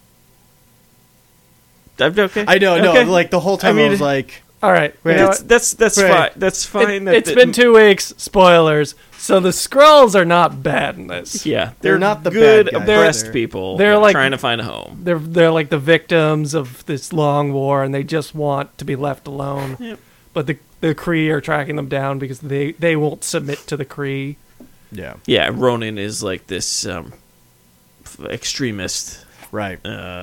Okay. I know. Okay. No. Like the whole time, I, mean, was like, All right. You know what? That's Right. fine. That's fine. It's been 2 weeks. Spoilers. So the Skrulls are not bad in this. Yeah, They're not the good bad guys. oppressed They're- people. they're like- trying to find a home. They're like the victims of this long war, and they just want to be left alone. Yep. But the Kree are tracking them down because they won't submit to the Kree. yeah, Yeah, Ronan is like this extremist right.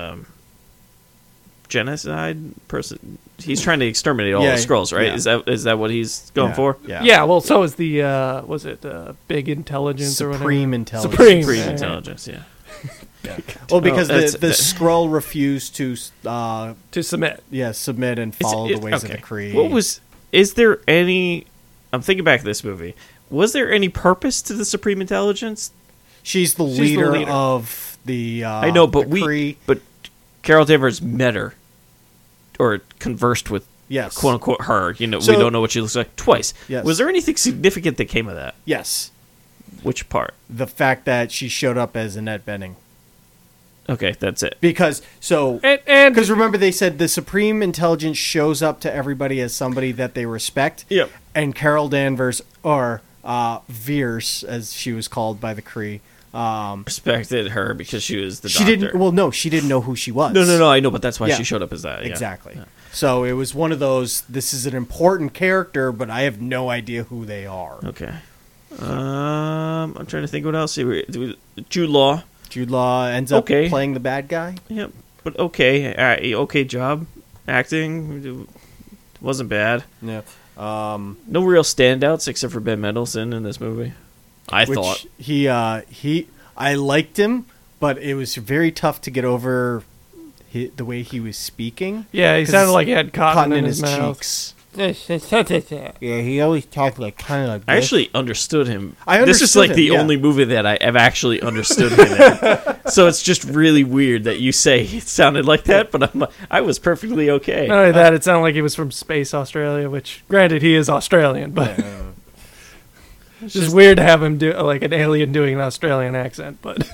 genocide person. He's trying to exterminate all Yeah, the Skrulls, right? yeah. Is that what he's going Yeah, for? Yeah. Yeah. Well, so is the was it Big Intelligence or whatever? Supreme intelligence. Supreme. Supreme Yeah. intelligence. Yeah. Well, because that's- the that- Skrull refused to, To submit. submit and follow the ways of the Kree. What was? Is there any? I'm thinking back to this movie. Was there any purpose to the Supreme Intelligence? She's the the leader, leader. of the. I know, but the Kree. but Carol Danvers met her, or conversed with, Yes. quote unquote, her. You know, So- we don't know what she looks like twice. Yes. Was there anything significant that came of that? Yes. Which part? The fact that she showed up as Annette Bening. Okay, that's it. Because so And because remember they said the Supreme Intelligence shows up to everybody as somebody that they respect. Yep. And Carol Danvers, or Veers, as she was called by the Kree, Respected her because she was the she doctor. didn't. Well, no, she didn't know who she was. No, I know, but that's why Yeah. she showed up as that. Yeah. Exactly. Yeah. So it was one of those. This is an important character, but I have no idea who they are. Okay. I'm trying to think what else. Jude Law. Jude Law ends up Okay. playing the bad guy. Yep. But okay. Okay job. Acting. Wasn't bad. Yeah. No real standouts except for Ben Mendelsohn in this movie. I Which thought. I liked him, but it was very tough to get over the way he was speaking. yeah, he 'Cause sounded like he had cotton in his his mouth. cheeks. Yeah, he always talked like kind of like I actually understood him. I This is understood like him, the yeah. only movie that I have actually understood him in. So it's just really weird that you say it sounded like that, but I was perfectly okay. Not only that, it sounded like he was from Space Australia, which, granted, he is Australian, but it's just weird to have him do like an alien doing an Australian accent. But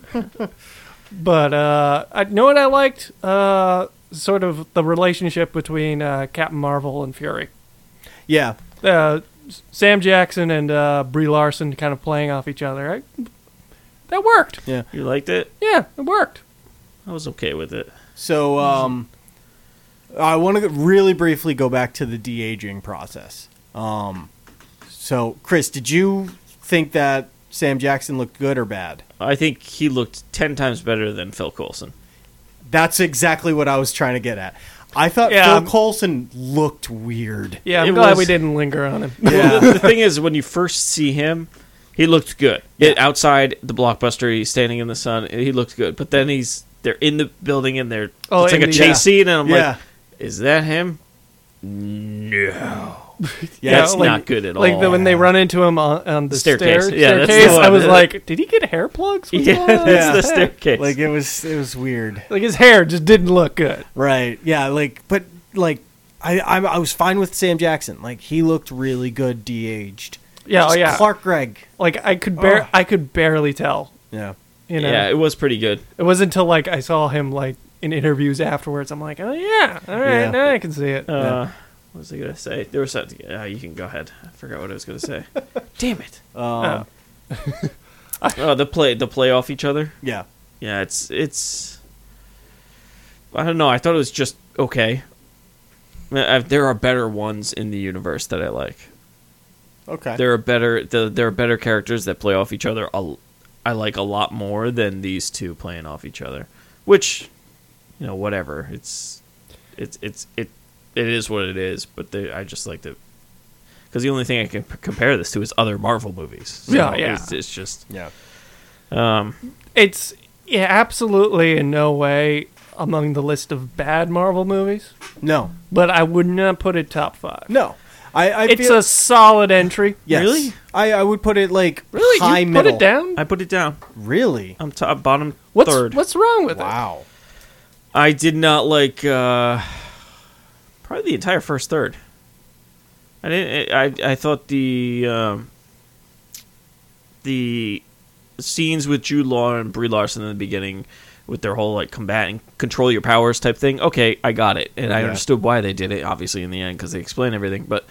I know what I liked. Sort of the relationship between Captain Marvel and Fury. Yeah, Sam Jackson and Brie Larson kind of playing off each other. That worked. yeah. You liked it? Yeah, it worked. I was okay with it. So I want to really briefly go back to the de-aging process. So Chris, did you think that Sam Jackson looked good or bad? I think he looked 10 times better than Phil Coulson. That's exactly what I was trying to get at. I thought Yeah. Phil Coulson looked weird. Yeah, I'm It glad was- we didn't linger on him. Yeah. The thing is, when you first see him, he looked good. Outside the Blockbuster, he's standing in the sun. He looked good. But then they're in the building and it's like in a the- chase yeah. scene, and I'm Yeah. like, is that him? No. Yeah, That's not good at Like all. when they run into him on the Staircase. staircase. Yeah, that's the staircase, one. I was like, did he get hair plugs? What's Yeah, going on? that's the staircase. Like it was weird. Like his hair just didn't look good. Right. Yeah, but I was fine with Sam Jackson. Like he looked really good de-aged. Yeah, Just oh yeah. Clark Gregg. Like I could barely tell. Yeah. You know, Yeah, it was pretty good. it wasn't until like I saw him like in interviews afterwards. I'm like, oh yeah, all right, Yeah. now I can see it. What was I going to say? There was something. You can go ahead. I forgot what I was going to say. Damn it. Um, The play off each other. yeah. Yeah, it's. I don't know. I thought it was just okay. There are better ones in the universe that I like. Okay. There are better characters that play off each other. I like a lot more than these two playing off each other. Which, whatever. It is what it is. But I just like to, because the only thing I can compare this to is other Marvel movies. So Yeah. It's just. Yeah. It's absolutely in no way among the list of bad Marvel movies, No. but I would not put it top 5. No. It's feel, a solid entry. yes. Really? I would put it like Really? high You middle. put it down? I put it down. Really? I'm top, bottom What's third. what's wrong with it? Wow. I did not like probably the entire first third. I didn't. I thought the scenes with Jude Law and Brie Larson in the beginning, with their whole like combat and control your powers type thing. Okay, I got it, and I understood why they did it. Obviously, in the end, because they explain everything. But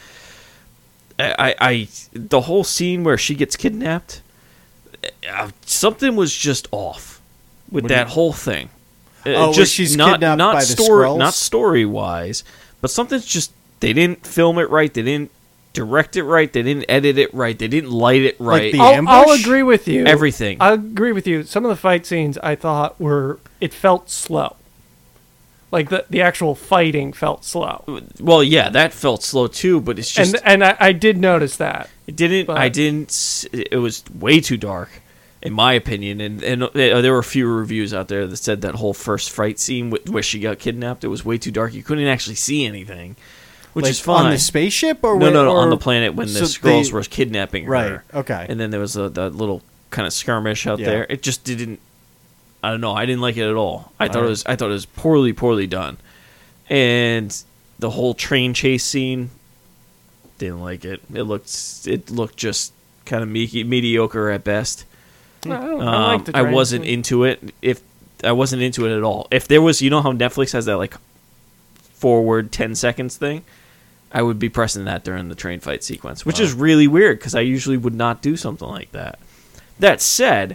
I the whole scene where she gets kidnapped, something was just off with that whole thing. Oh, where she's kidnapped by the Skrulls? Not story wise, but something's just they didn't film it right. They didn't direct it right. They didn't edit it right. They didn't light it right. the I'll ambush? agree with you. Everything. I agree with you. Some of the fight scenes I thought it felt slow. Like the actual fighting felt slow. Well, yeah, that felt slow too, but it's just And I did notice that. it didn't. but- I didn't. It was way too dark, in my opinion. And there were a few reviews out there that said that whole first fight scene where she got kidnapped, it was way too dark. You couldn't actually see anything, which Like, is fine. on the spaceship or No, or- on the planet when the so Skrulls they- were kidnapping her. Right, okay. And then there was the little kind of skirmish out Yeah. there. It just didn't. I don't know. I didn't like it at all. I thought it was poorly done, and the whole train chase scene. Didn't like it. It looked just kind of mediocre at best. I like the I train wasn't scene. into it. If I wasn't into it at all. If there was, you know how Netflix has that like forward 10 seconds thing, I would be pressing that during the train fight sequence, which is really weird because I usually would not do something like that. That said,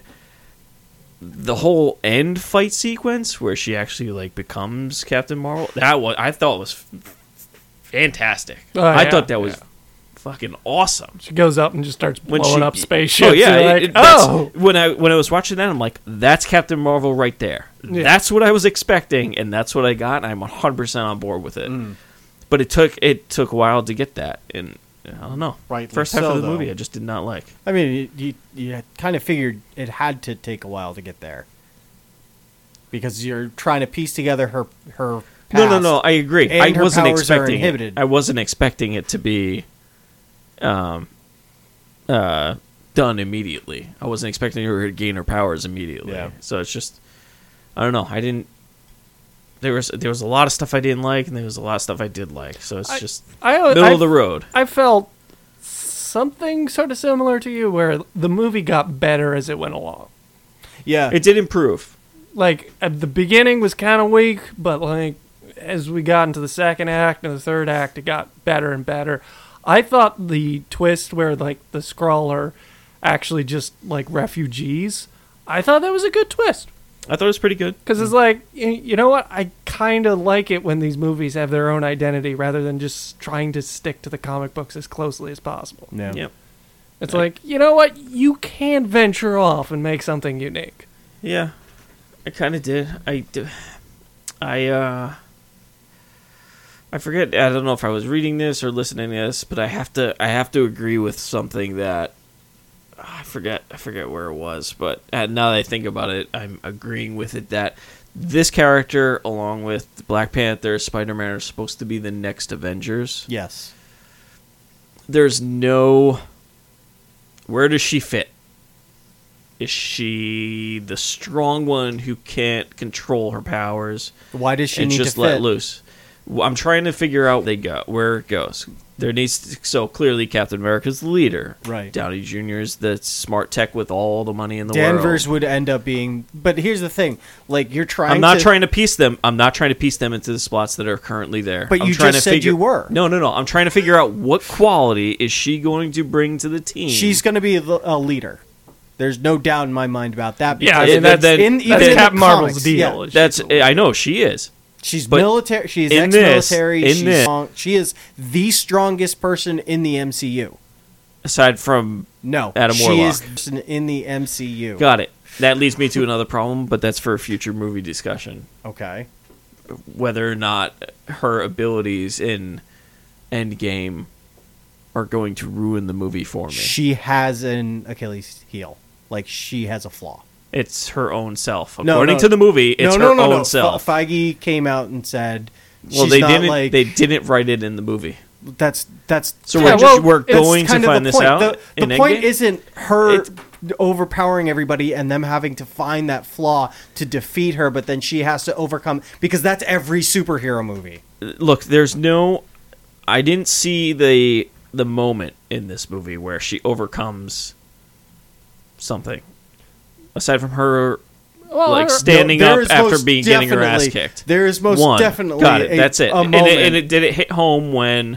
the whole end fight sequence where she actually like becomes Captain Marvel, I thought was fantastic. Oh, I yeah, thought that was yeah. fucking awesome. She goes up and just starts blowing up spaceships. Oh yeah, You're like, that's- when I was watching that, I'm like, that's Captain Marvel right there. Yeah. That's what I was expecting, and that's what I got. And I'm 100% on board with it. But it took a while to get that, and I don't know. Rightly First half so, of the though. movie, I just did not like. I mean, you kind of figured it had to take a while to get there because you're trying to piece together her past. No. I agree. And I her wasn't powers are expecting inhibited. it. I wasn't expecting it to be, done immediately. I wasn't expecting her to gain her powers immediately. Yeah. So it's just, I don't know. I didn't. There was a lot of stuff I didn't like, and there was a lot of stuff I did like. So it's just middle of the road. I felt something sort of similar to you, where the movie got better as it went along. Yeah, It did improve. Like at the beginning was kind of weak, but like as we got into the second act and the third act, it got better and better. I thought the twist where like the Skrull are actually just like refugees, I thought that was a good twist. I thought it was pretty good. Because it's like, you know what? I kind of like it when these movies have their own identity rather than just trying to stick to the comic books as closely as possible. yeah. Yep. It's like, you know what? You can venture off and make something unique. Yeah, I kind of did. I forget. I don't know if I was reading this or listening to this, but I have to agree with something that I forget where it was. But now that I think about it, I'm agreeing with it that this character, along with Black Panther, Spider-Man, are supposed to be the next Avengers. Yes. There's no. Where does she fit? Is she the strong one who can't control her powers Why does she and need just to let fit? loose? Well, I'm trying to figure out where it goes. There needs to, so clearly Captain America's the leader. Right. Downey Jr. is the smart tech with all the money in the Danvers world. would end up being, but here's the thing: like you're trying. I'm not to, trying to piece them. I'm not trying to piece them into the spots that are currently there. But I'm you trying just to said figure, you were. No. I'm trying to figure out what quality is she going to bring to the team. She's going to be a leader. There's no doubt in my mind about that. Yeah, I because mean, that's, then- that's even in the Captain Marvel's comics, deal. yeah. is That's she's a- I know she is. She's But military. She's in this- ex-military. in She's this- strong. She is the strongest person in the MCU. Aside from No, Adam she Warlock. is the person in the MCU. Got it. That leads me to another problem, but that's for a future movie discussion. Okay. Whether or not her abilities in Endgame are going to ruin the movie for me. She has an Achilles heel. Like she has a flaw. It's her own self. No, According no. to the movie, it's her own no. self. Feige came out and said, Well, she's they not didn't. like They didn't write it in the movie. that's So Yeah, we're well, going to kind of find the this point. out. The in point Endgame? isn't her It's- overpowering everybody and them having to find that flaw to defeat her, but then she has to overcome, because that's every superhero movie. Look, I didn't see the moment in this movie where she overcomes something aside from her standing There up is after most getting her ass definitely- kicked. There is most One. definitely Got it. That's it. a And moment. it did it hit home when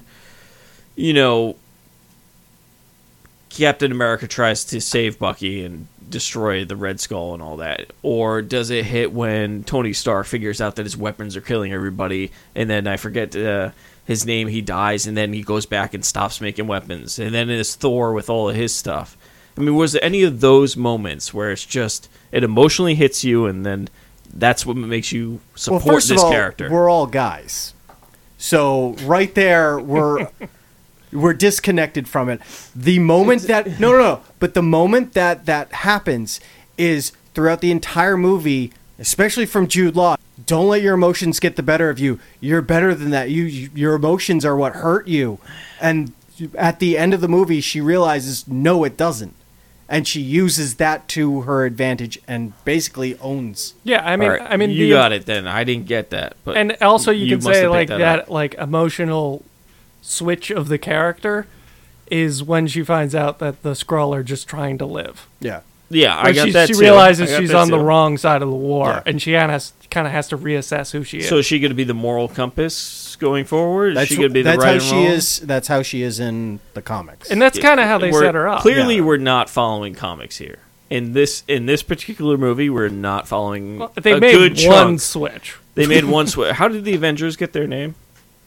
Captain America tries to save Bucky and destroy the Red Skull and all that? Or does it hit when Tony Stark figures out that his weapons are killing everybody, and then I forget his name, he dies, and then he goes back and stops making weapons, and then it's Thor with all of his stuff? I mean, was there any of those moments where it's just, it emotionally hits you, and then that's what makes you support first this of all, character? We're all guys, so right there we're disconnected from it. The moment that but the moment that happens is throughout the entire movie, especially from Jude Law. Don't let your emotions get the better of you. You're better than that. Your emotions are what hurt you. And at the end of the movie, she realizes, no, it doesn't. And she uses that to her advantage and basically owns. Yeah, I mean, All right, I mean, you got it then. I didn't get that, but and also you could must say have like picked that, up. like emotional switch of the character is when she finds out that the Skrull are just trying to live. Yeah. Yeah, I Like got she, that she too. realizes I got she's that on the too. wrong side of the war, Yeah. and she kind of has to reassess who she is. So is she going to be the moral compass going forward? Is she going to be the that's right how and she wrong? is. That's how she is in the comics. and that's kind of how they We're- set her up. Clearly, Yeah. we're not following comics here. In this particular movie, we're not following Well, they a made good one chunk. switch. They made one switch. How did the Avengers get their name?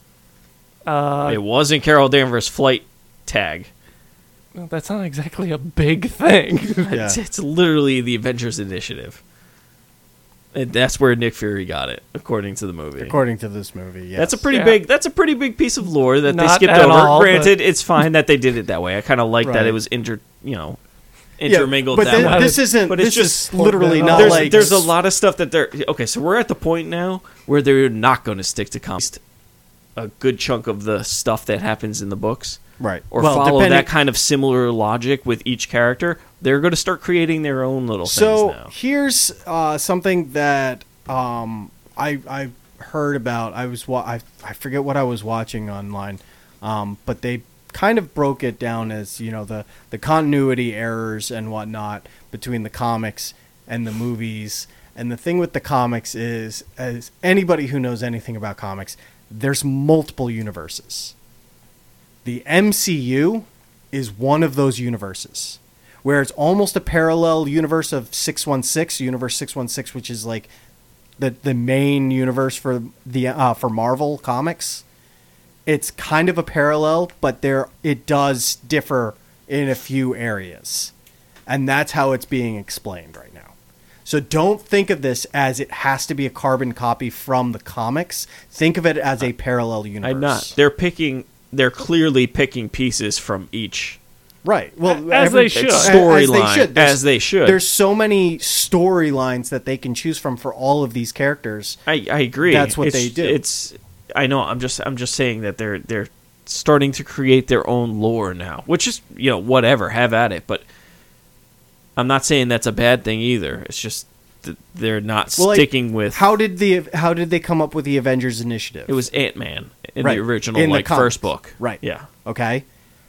It wasn't Carol Danvers' flight tag. That's not exactly a big thing. Yeah. It's literally the Avengers Initiative. And that's where Nick Fury got it, according to the movie. According to this movie, yes. That's a pretty Yeah. big. That's a pretty big piece of lore that they Not skipped at over. all, Granted, it's fine that they did it that way. I kind of like that Right. it was intermingled but that then, way. this isn't. But this it's just is literally not there's, like there's a lot of stuff that they're okay. So we're at the point now where they're not going to stick to comics. A good chunk of the stuff that happens in the books, right or well, follow depending- that kind of similar logic with each character. They're going to start creating their own little So things now. here's something that I heard about. I forget what I was watching online, but they kind of broke it down as the continuity errors and whatnot between the comics and the movies. And the thing with the comics is, as anybody who knows anything about comics, there's multiple universes. The MCU is one of those universes, where it's almost a parallel universe of 616, Universe 616, which is like the main universe for for Marvel Comics. It's kind of a parallel, but it does differ in a few areas, and that's how it's being explained right now. So don't think of this as it has to be a carbon copy from the comics. Think of it as a parallel universe. I'm not. They're clearly picking pieces from each Right. Well, As they should. storyline. There's- As they should. There's so many storylines that they can choose from for all of these characters. I agree. That's what they do. I know. I'm just saying that they're starting to create their own lore now, which is whatever, have at it. But I'm not saying that's a bad thing either. It's just that they're not Well, like, sticking with. How did they come up with the Avengers Initiative? It was Ant-Man in Right. the original In the comics. first book. Right. Yeah. Okay.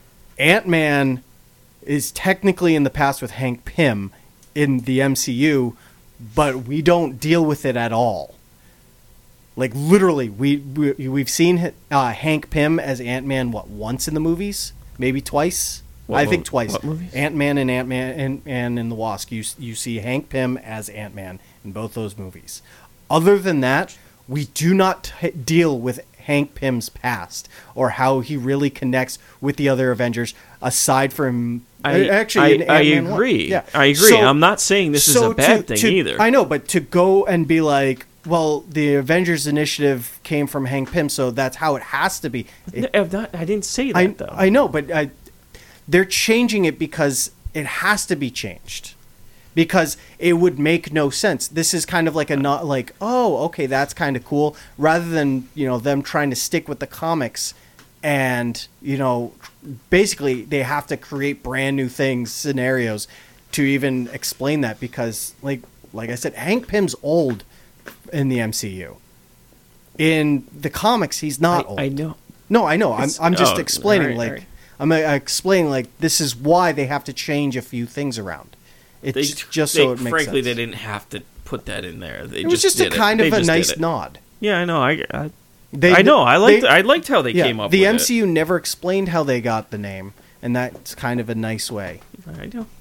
Ant-Man is technically in the past with Hank Pym in the MCU, but we don't deal with it at all. Like literally, we've seen Hank Pym as Ant-Man once in the movies, maybe twice. I think twice. What movies? Ant-Man and in the Wasp. You see Hank Pym as Ant-Man in both those movies. Other than that, we do not deal with Hank Pym's past or how he really connects with the other Avengers. Aside from I in Ant-Man 1. agree. Yeah. I agree. So- I'm not saying this is a bad thing either. I know, but to go and be like, well, the Avengers Initiative came from Hank Pym, so that's how it has to be. I didn't say that though. I know, but they're changing it because it has to be changed. Because it would make no sense. This is kind of like oh, okay, that's kind of cool. Rather than them trying to stick with the comics and basically they have to create brand new scenarios to even explain that, because like I said, Hank Pym's old in the MCU. In the comics, he's not old. I know. No, I know. I'm just explaining. all right. I'm explaining this is why they have to change a few things around. It's just so it makes frankly, sense. they didn't have to put that in there. It was just a kind of a nice nod. Yeah, I know. I I know. I liked how they came up the with MCU never explained how they got the name, and that's kind of a nice way. it. I know.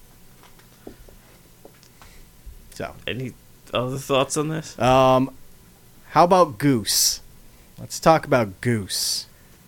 So, Any other thoughts on this? how about Goose? Let's talk about Goose.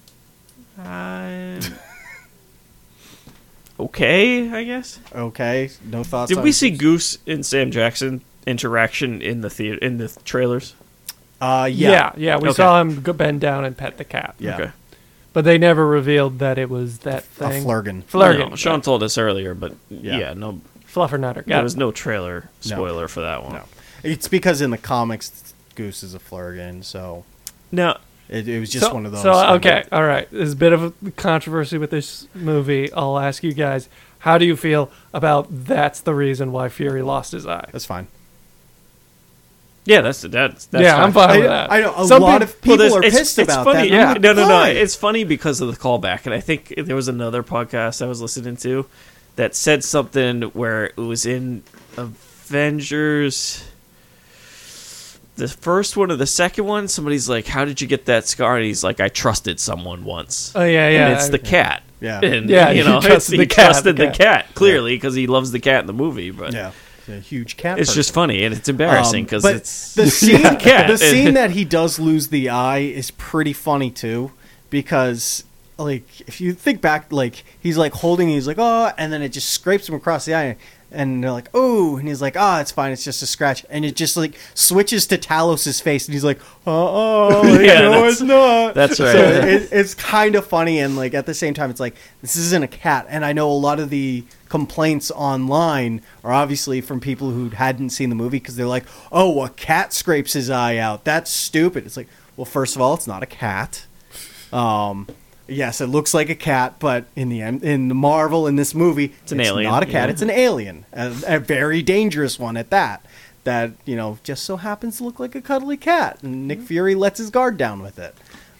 Okay, I guess. Okay, no thoughts. Did on we see Goose? Goose and Sam Jackson interaction in the theater in the trailers? Yeah. We Okay. saw him bend down and pet the cat. Yeah. Okay. But they never revealed that it was that A thing. Flurgan. Flurgan. No, Sean told us earlier, but Yeah. no, Fluffernutter. there Got was it. no trailer spoiler for that one. No, it's because in the comics, Goose is a Flurgan, so No, it was just one of those. So, okay, all right. There's a bit of a controversy with this movie. I'll ask you guys, how do you feel about that's the reason why Fury lost his eye? That's fine. yeah, that's yeah, I'm fine with that. I know a Some lot of people there's- are it's- pissed it's about funny. that. Yeah, I'm no. why? It's funny because of the callback, and I think there was another podcast I was listening to that said something where it was in Avengers, the first one or the second one. Somebody's like, "How did you get that scar?" And he's like, "I trusted someone once." Oh, yeah. And it's the cat. Yeah. And, Yeah, you he know, trusted he the cat, trusted the the cat clearly because he loves the cat in the movie. But Yeah, a huge cat. it's person. just funny and it's embarrassing because but it's the scene. cat. The scene that he does lose the eye is pretty funny too, because like if you think back, like he's like holding, he's like oh, and then it just scrapes him across the eye, and they're like oh, and he's like it's fine, it's just a scratch, and it just like switches to Talos's face, and he's like Yeah, no, it's not. that's right. So it's kind of funny, and like at the same time, it's like this isn't a cat, and I know a lot of the complaints online are obviously from people who hadn't seen the movie because they're like, oh, a cat scrapes his eye out. That's stupid. It's like, well, first of all, it's not a cat. Yes, it looks like a cat, but in the Marvel in this movie, it's an alien. not a cat. Yeah. It's an alien, a very dangerous one at that. That just so happens to look like a cuddly cat, and Nick Fury lets his guard down with it.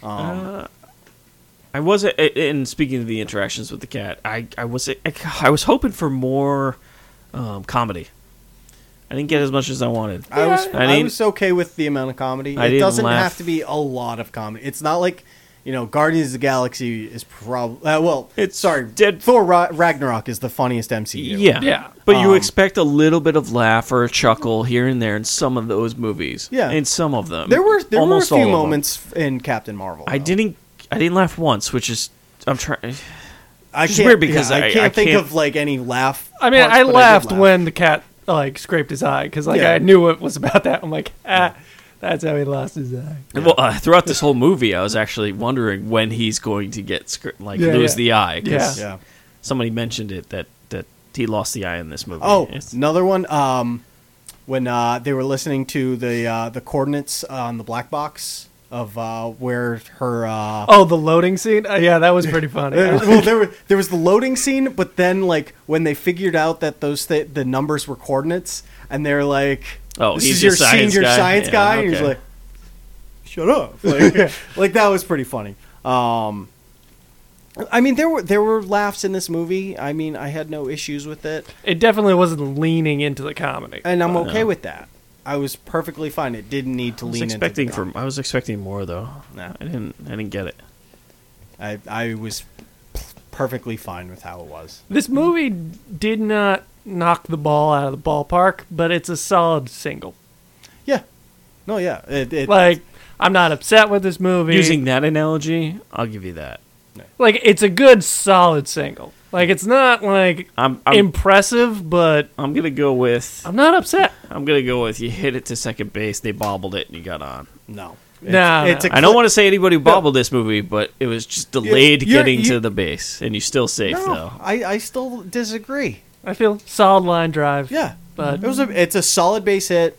I was in speaking of the interactions with the cat. I was hoping for more comedy. I didn't get as much as I wanted. I was okay with the amount of comedy. I It didn't doesn't laugh. have to be a lot of comedy. It's not like Guardians of the Galaxy is probably It's sorry, dead. Thor Ragnarok is the funniest MCU. Yeah. But you expect a little bit of laugh or a chuckle here and there in some of those movies. Yeah. In some of them. there were a Almost all few of them. moments in Captain Marvel. I though. didn't laugh once, which is I'm trying. I It's can't, weird because I can't think can't- of like any laugh. I mean, parts, I but did laughed laugh. when the cat like scraped his eye because Yeah. I knew it was about that. I'm like, that's how he lost his eye. Well, throughout this whole movie, I was actually wondering when he's going to get lose the eye. 'Cause Yeah. somebody mentioned it that he lost the eye in this movie. Oh, It's- another one. When they were listening to the coordinates on the black box of where her. Oh, the loading scene. Yeah, that was pretty funny. Well, there was the loading scene, but then like when they figured out that the numbers were coordinates, and they're like, Oh, this he's is your a science senior guy. science Yeah, guy," and he's okay. like, "Shut up!" Like that was pretty funny. I mean, there were laughs in this movie. I mean, I had no issues with it, It definitely wasn't leaning into the comedy. and I'm okay No. with that. I was perfectly fine. It didn't need to lean into the I was expecting more though. No. I didn't get it. I was perfectly fine with how it was. This movie did not knock the ball out of the ballpark, but it's a solid single. Yeah. No, yeah. It Like, I'm not upset with this movie. Using that analogy, I'll give you that. Like, it's a good, solid single. Like, it's not, like, I'm impressive, but I'm gonna go with you hit it to second base, they bobbled it, and you got on. no. Nah, It's a I don't want to say anybody who bobbled this movie, but it was just delayed you're- getting you- to the base, and you're still safe No, though. I still disagree. I feel solid line drive. Yeah. But It's a solid base hit.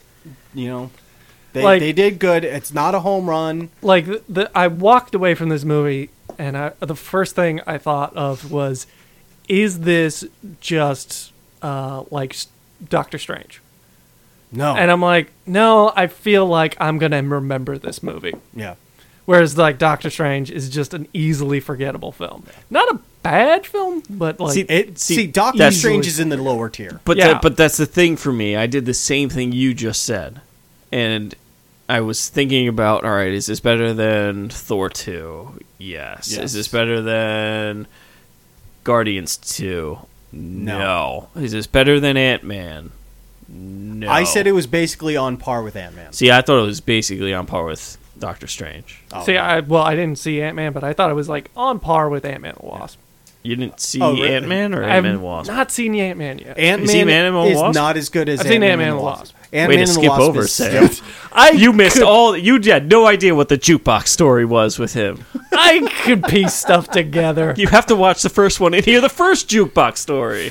Like- They did good. It's not a home run. like I walked away from this movie and the first thing I thought of was, is this just like Doctor Strange? No. And I'm like, no, I feel like I'm going to remember this movie. Yeah. Whereas like Doctor Strange is just an easily forgettable film. Not a bad film, but like Doctor that's- Strange is in the lower tier. But Yeah. but that's the thing for me. I did the same thing you just said, and I was thinking about, all right, is this better than Thor 2? Yes. Yes. Is this better than Guardians 2? No. Is this better than Ant-Man? No. I said it was basically on par with Ant-Man. See, I thought it was basically on par with Doctor Strange. Oh, see, I didn't see Ant-Man, but I thought it was like on par with Ant-Man and the Wasp. You didn't see Oh, really? Ant-Man or I've Ant-Man and Wasp? not seen the Ant-Man yet. Ant-Man seen Ant-Man and the is Wasp? not as good as I've seen Ant-Man Ant-Man and the and the Wasp. Way Ant-Man to and the skip Wasp over, is Sam. You missed all. You had no idea what the jukebox story was with him. I could piece stuff together. You have to watch the first one and hear the first jukebox story.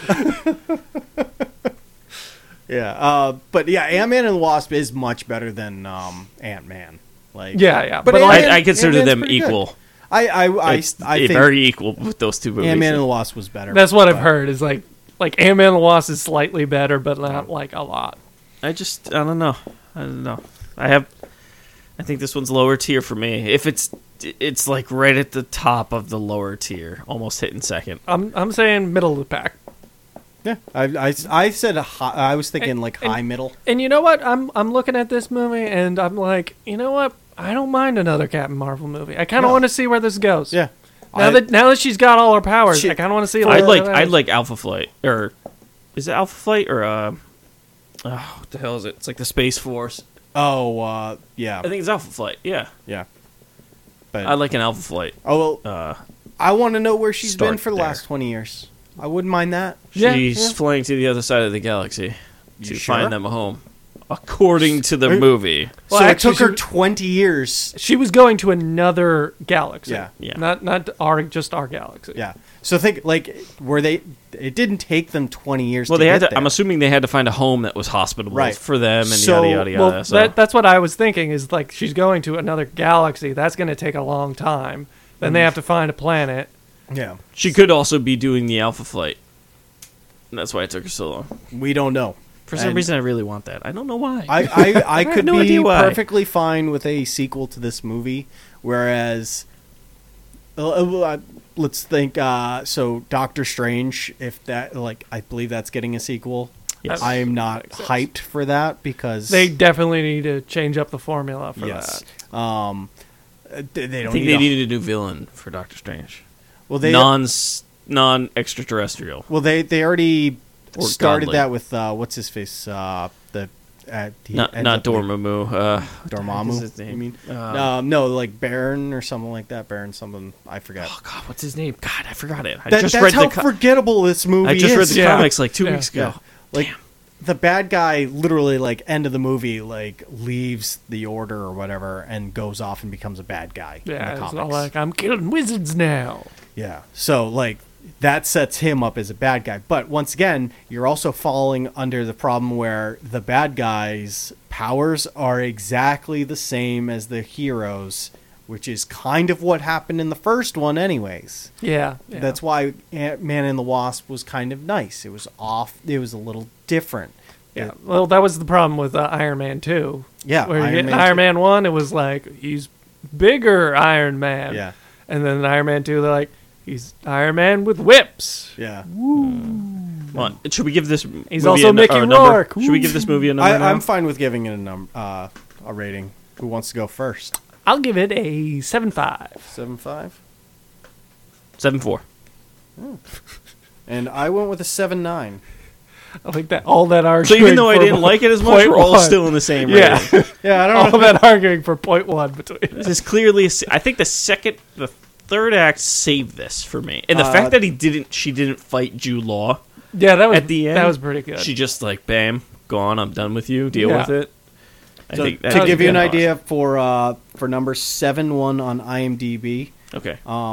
Yeah, but yeah, Ant-Man and the Wasp is much better than Ant-Man. Like, Yeah. But like, I consider Ant-Man's them pretty good. equal. I It's think very equal with those two movies. Ant-Man and the Wasp was better. that's what I've but- heard. Is like Ant-Man and the Wasp is slightly better, but not like a lot. I don't know. I think this one's lower tier for me. If it's like right at the top of the lower tier, almost hitting second. I'm saying middle of the pack. Yeah, I said I was thinking like high middle. And you know what? I'm looking at this movie and I'm like, you know what? I don't mind another Captain Marvel movie. I kind of No. want to see where this goes. Yeah, Now that she's got all her powers, She- I kind of want to see. I'd where like Alpha Flight, or is it Alpha Flight or what the hell is it? It's like the Space Force. Yeah, I think it's Alpha Flight. Yeah, yeah. But I like an Alpha Flight. oh well, I want to know where she's been start for the there. last 20 years. I wouldn't mind that. Yeah, She's yeah. flying to the other side of the galaxy to You sure? find them a home, according to the Are- movie. Well, so actually, it took her she- 20 years. She was going to another galaxy. Yeah. Yeah. Not just our galaxy. Yeah. So think like were they? It didn't take them 20 years. Well, to they had get to. I'm there. assuming they had to find a home that was hospitable Right. for them, and So- yada yada Well, yada. So. that's what I was thinking. Is like she's going to another galaxy. That's going to take a long time. Then they have to find a planet. Yeah. She could also be doing the Alpha Flight. And that's why it took her so long. We don't know. For some And- reason, I really want that. I don't know why. I have could no be idea why. perfectly fine with a sequel to this movie, whereas let's think. So Doctor Strange, if that I believe that's getting a sequel. Yes. I am not hyped for that because They definitely need to change up the formula for yes, that. they I don't think need they a- needed a new villain for Doctor Strange. well they Non extraterrestrial. well they already Or started godly. that with what's his face he Not ends up being- Dormammu. Dormammu. What's his name? You mean? Um, No, like Baron or something like that. Baron something. I forgot. Oh God, what's his name? God, I forgot it. I That- just that's read how the. forgettable this movie I just is. read the Yeah. comics like 2 Yeah. weeks ago. Like the bad guy literally end of the movie leaves the order or whatever and goes off and becomes a bad guy in Yeah, the it's comics. not like I'm killing wizards now. Yeah. So that sets him up as a bad guy. But once again, you're also falling under the problem where the bad guy's powers are exactly the same as the heroes, which is kind of what happened in the first one anyways. Yeah. That's why Ant-Man and the Wasp was kind of nice. It was off. It was a little different. Yeah. Well, that was the problem with Iron Man 2. Yeah, Where Iron you get Man Iron 2. Man 1, it was like, he's bigger Iron Man. Yeah. And then in Iron Man 2, they're like, he's Iron Man with whips. Yeah. Come on, should we give this? He's movie also a Mickey number? Rourke. Should we give this movie a number? now? I'm fine with giving it a rating. Who wants to go first? I'll give it a 7.5. 7.5. 7.4. And I went with a 7.9. I think that all that So arguing. even though I for didn't like it as much, point we're all one. still in the same Yeah. rating. Yeah, I don't all that arguing for point one between. This is clearly. I think the third act saved this for me, and the fact that she didn't fight Jude Law Yeah, that was at the end. That was pretty good. She just bam, gone. I'm done with you. Deal Yeah. with it. I So think that to was give you an good. idea for number 7.1 on IMDb, Okay.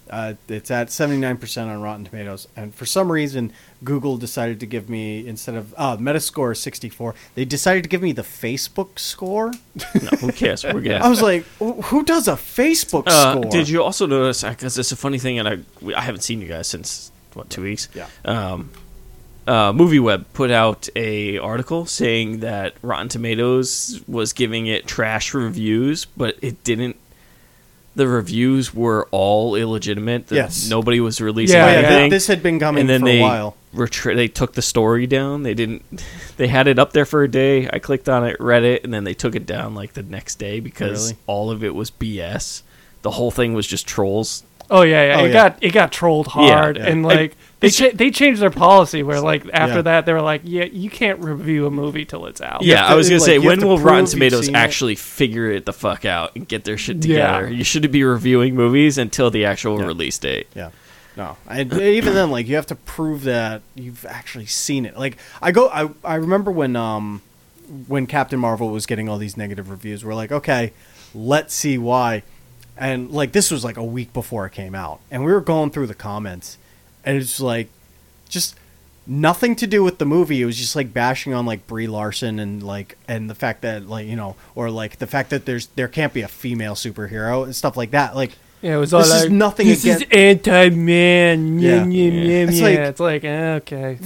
It's at 79% on Rotten Tomatoes, and for some reason, Google decided to give me, instead of Metascore is 64, they decided to give me the Facebook score. No, who cares? We're good. I was like, who does a Facebook score? Did you also notice, because it's a funny thing, and I haven't seen you guys since, 2 weeks? Yeah. MovieWeb put out a article saying that Rotten Tomatoes was giving it trash reviews, but it didn't. The reviews were all illegitimate. Yes. Nobody was releasing Yeah, anything. This had been coming and then for a while. They took the story down. They didn't. They had it up there for a day. I clicked on it, read it, and then they took it down like the next day because Really? all of it was BS. The whole thing was just trolls. Oh yeah. It got trolled hard, Yeah. and like they changed their policy where like after Yeah. that they were like, yeah, you can't review a movie till it's out. Yeah, have to- I was gonna like, say, you have when to will prove Rotten you've Tomatoes seen it. actually figure it the fuck out and get their shit Yeah. together? You shouldn't be reviewing movies until the actual release date. Yeah. No. Even then, like, you have to prove that you've actually seen it. Like, I remember when Captain Marvel was getting all these negative reviews, we're like, okay, let's see why. And, like, this was, like, a week before it came out. And we were going through the comments. And it's, like, just nothing to do with the movie. It was just, like, bashing on, like, Brie Larson and, like, and the fact that, like, you know, or, like, the fact that there can't be a female superhero and stuff like that. Like, Yeah, it was all this is like, nothing this against... is anti-man. Yeah. It's It's like, like- okay.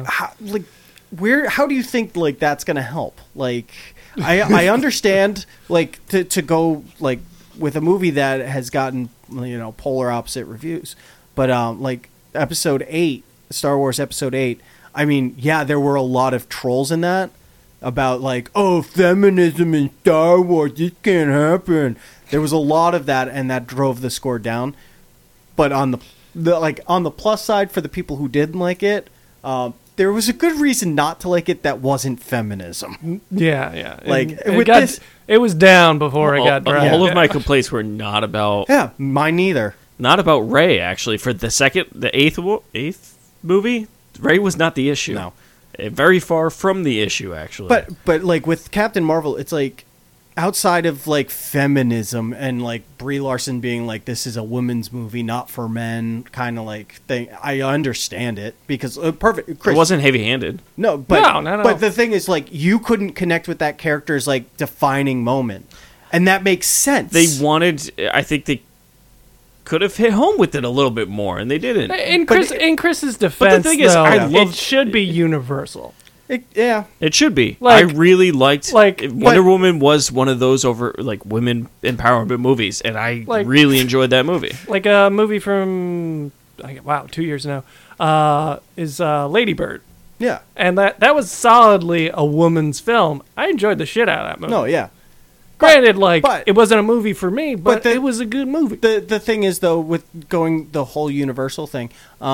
How do you think like that's gonna help? Like, I understand like to go like with a movie that has gotten, you know, polar opposite reviews, but like Episode 8, Star Wars Episode 8. I mean, yeah, there were a lot of trolls in that about like, oh, feminism in Star Wars, this can't happen. There was a lot of that, and that drove the score down. But on the plus side, for the people who didn't like it, there was a good reason not to like it that wasn't feminism. Yeah. Like, And with it this- it was down before it got dragged. All of my complaints were not about Mine neither. Rey. Actually, for the eighth movie, Rey was not the issue. No. Very far from the issue, actually. But like with Captain Marvel, it's like outside of like feminism and like Brie Larson being like, this is a women's movie, not for men, kind of like thing. I understand it because perfect. Chris, it wasn't heavy-handed. No, but No, not at but all. the thing is, like, you couldn't connect with that character's like defining moment, and that makes sense. They wanted. I think they could have hit home with it a little bit more, and they didn't. In Chris's defense, thing is, though, I love- it should be universal. Yeah, It should be. Like- I really liked. like- Wonder Woman was one of those over like women empowerment movies, and I Like- really enjoyed that movie. Like a movie from 2 years now is Lady Bird, yeah, and that was solidly a woman's film. I enjoyed the shit out of that movie. no, yeah. Granted, like but- it wasn't a movie for me, but the- it was a good movie. The thing is though, with going the whole Universal thing,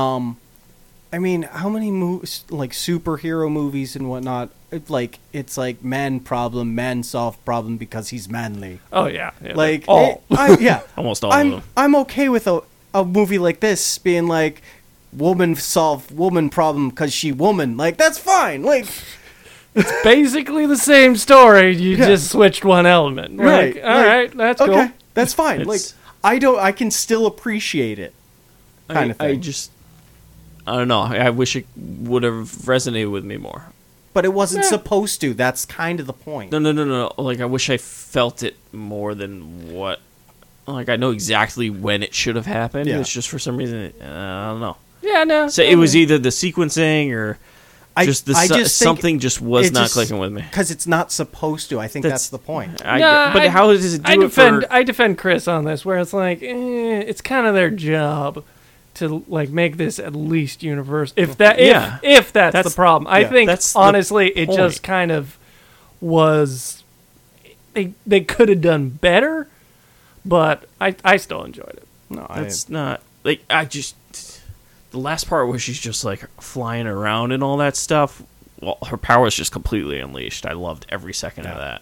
I mean, how many like superhero movies and whatnot? It's like man problem, man solve problem because he's manly. Oh yeah, Like all. Almost all of them. I'm okay with a movie like this being like woman solve woman problem because she woman. Like that's fine. Like Basically the same story. You Yeah. just switched one element. Like, Right, all like, right, that's okay, cool. that's fine. Like It's- I can still appreciate it. Kind of thing. I don't know. I wish it would have resonated with me more. But it wasn't supposed to. That's kind of the point. No. Like I wish I felt it more than what. Like I know exactly when it should have happened. Yeah. It's just for some reason I don't know. Yeah, no. So it was either the sequencing or just the I just think something just was it not just- clicking with me. Because it's not supposed to. I think that's the point. But how does it do it for? I defend Chris on this, where it's like it's kind of their job to like make this at least universal. If that's That's- the problem, I yeah, think that's the honestly it point. just kind of was. They could have done better, but I still enjoyed it. No, That's not like the last part where she's just like flying around and all that stuff. Well, her power is just completely unleashed. I loved every second of that.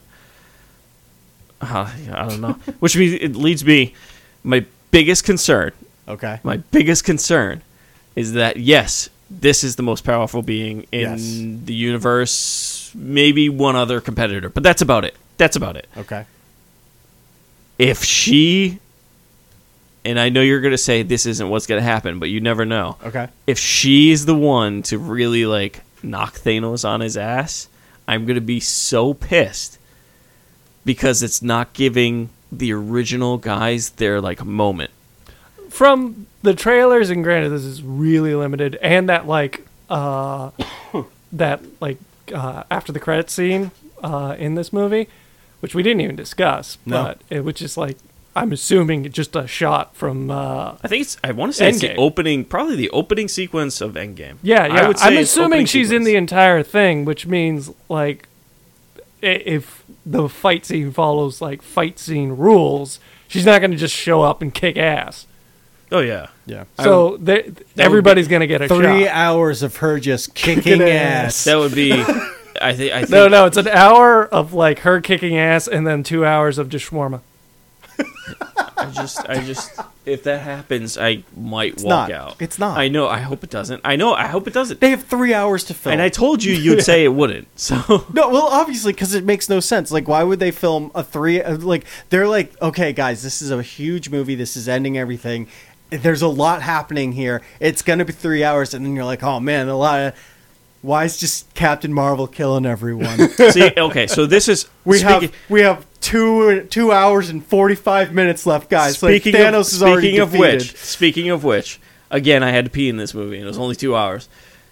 I don't know. Which means it leads me. My biggest concern. okay. My biggest concern is that yes, this is the most powerful being in Yes. the universe. Maybe one other competitor, but that's about it. That's about it. Okay. If she and I know you're going to say this isn't what's going to happen, but you never know. Okay. If she's the one to really like knock Thanos on his ass, I'm going to be so pissed because it's not giving the original guys their like moment. From the trailers, and granted this is really limited, and that after the credits scene in this movie, which we didn't even discuss, No. but it was just like, I'm assuming just a shot from I want to say it's the Endgame. probably the opening sequence of Endgame. Yeah, I would say I'm it's assuming opening she's in sequence. the entire thing, which means like if the fight scene follows like fight scene rules, she's not going to just show up and kick ass. Oh yeah. Yeah. So everybody's going to get a 3 shot. hours of her just kicking ass. That would be. I think. No, it's an hour of like her kicking ass, and then 2 hours of just shawarma. I just. If that happens, I might It's walk not. out. It's not. I know. I hope it doesn't. I hope it doesn't. They have 3 hours to film. And I told you you'd say it wouldn't. So No, well, obviously, because it makes no sense. Like, why would they film a they're like, okay, guys, this is a huge movie. This is ending everything. There's a lot happening here. It's going to be 3 hours. And then you're like, oh, man, why is just Captain Marvel killing everyone? see, okay. So this is we have 2 hours and 45 minutes left, guys. Speaking like, Thanos is already defeated. Speaking of which, again, I had to pee in this movie, and it was only 2 hours.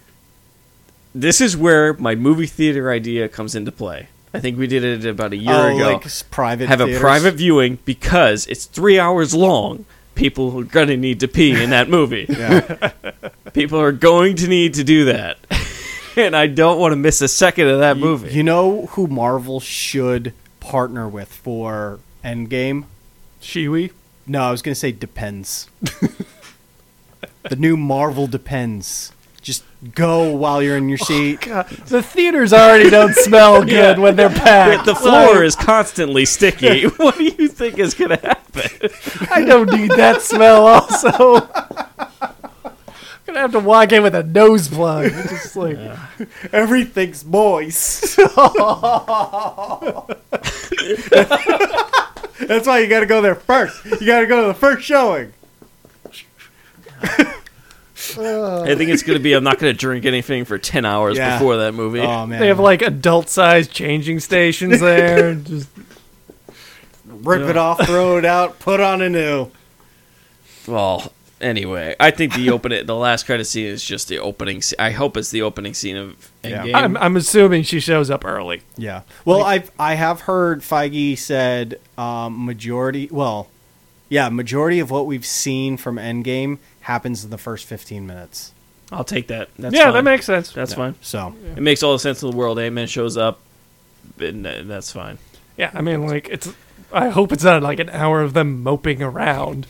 This is where my movie theater idea comes into play. I think we did it about a year ago. Like private Have theaters. a private viewing because it's 3 hours long. People are going to need to pee in that movie. Yeah. People are going to need to do that. And I don't want to miss a second of that movie. You know who Marvel should partner with for Endgame? Shiwi. No, I was going to say Depends. The new Marvel Depends. Just go while you're in your seat. God, the theaters already don't smell good when they're packed. The floor is constantly sticky. What do you think is going to happen? I don't need that smell also. I'm gonna have to walk in with a nose plug. It's just like Everything's moist. That's why you got to go there first. You got to go to the first showing. I think it's going to be I'm not going to drink anything for 10 hours Yeah. before that movie. Oh man, they have like adult-sized changing stations there. Just rip it off, throw it out, put on a new. Well, anyway, I think the last credit scene is just the opening. I hope it's the opening scene of Yeah. Endgame. I'm assuming she shows up early. Yeah. Well, I have heard Feige said majority of what we've seen from Endgame happens in the first 15 minutes. I'll take that. That's Yeah, fine. that makes sense. That's fine. So It makes all the sense in the world. Ant-Man shows up, and that's fine. Yeah, I mean, like it's. I hope it's not like an hour of them moping around.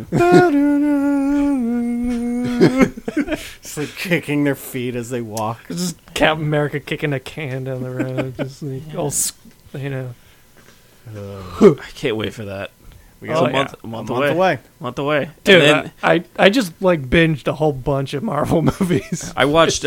just like kicking their feet as they walk. It's just Captain America kicking a can down the road, just like all, you know. I can't wait for that. We Oh, got a month a away. month away. Month away. Dude, And then I just like binged a whole bunch of Marvel movies. I watched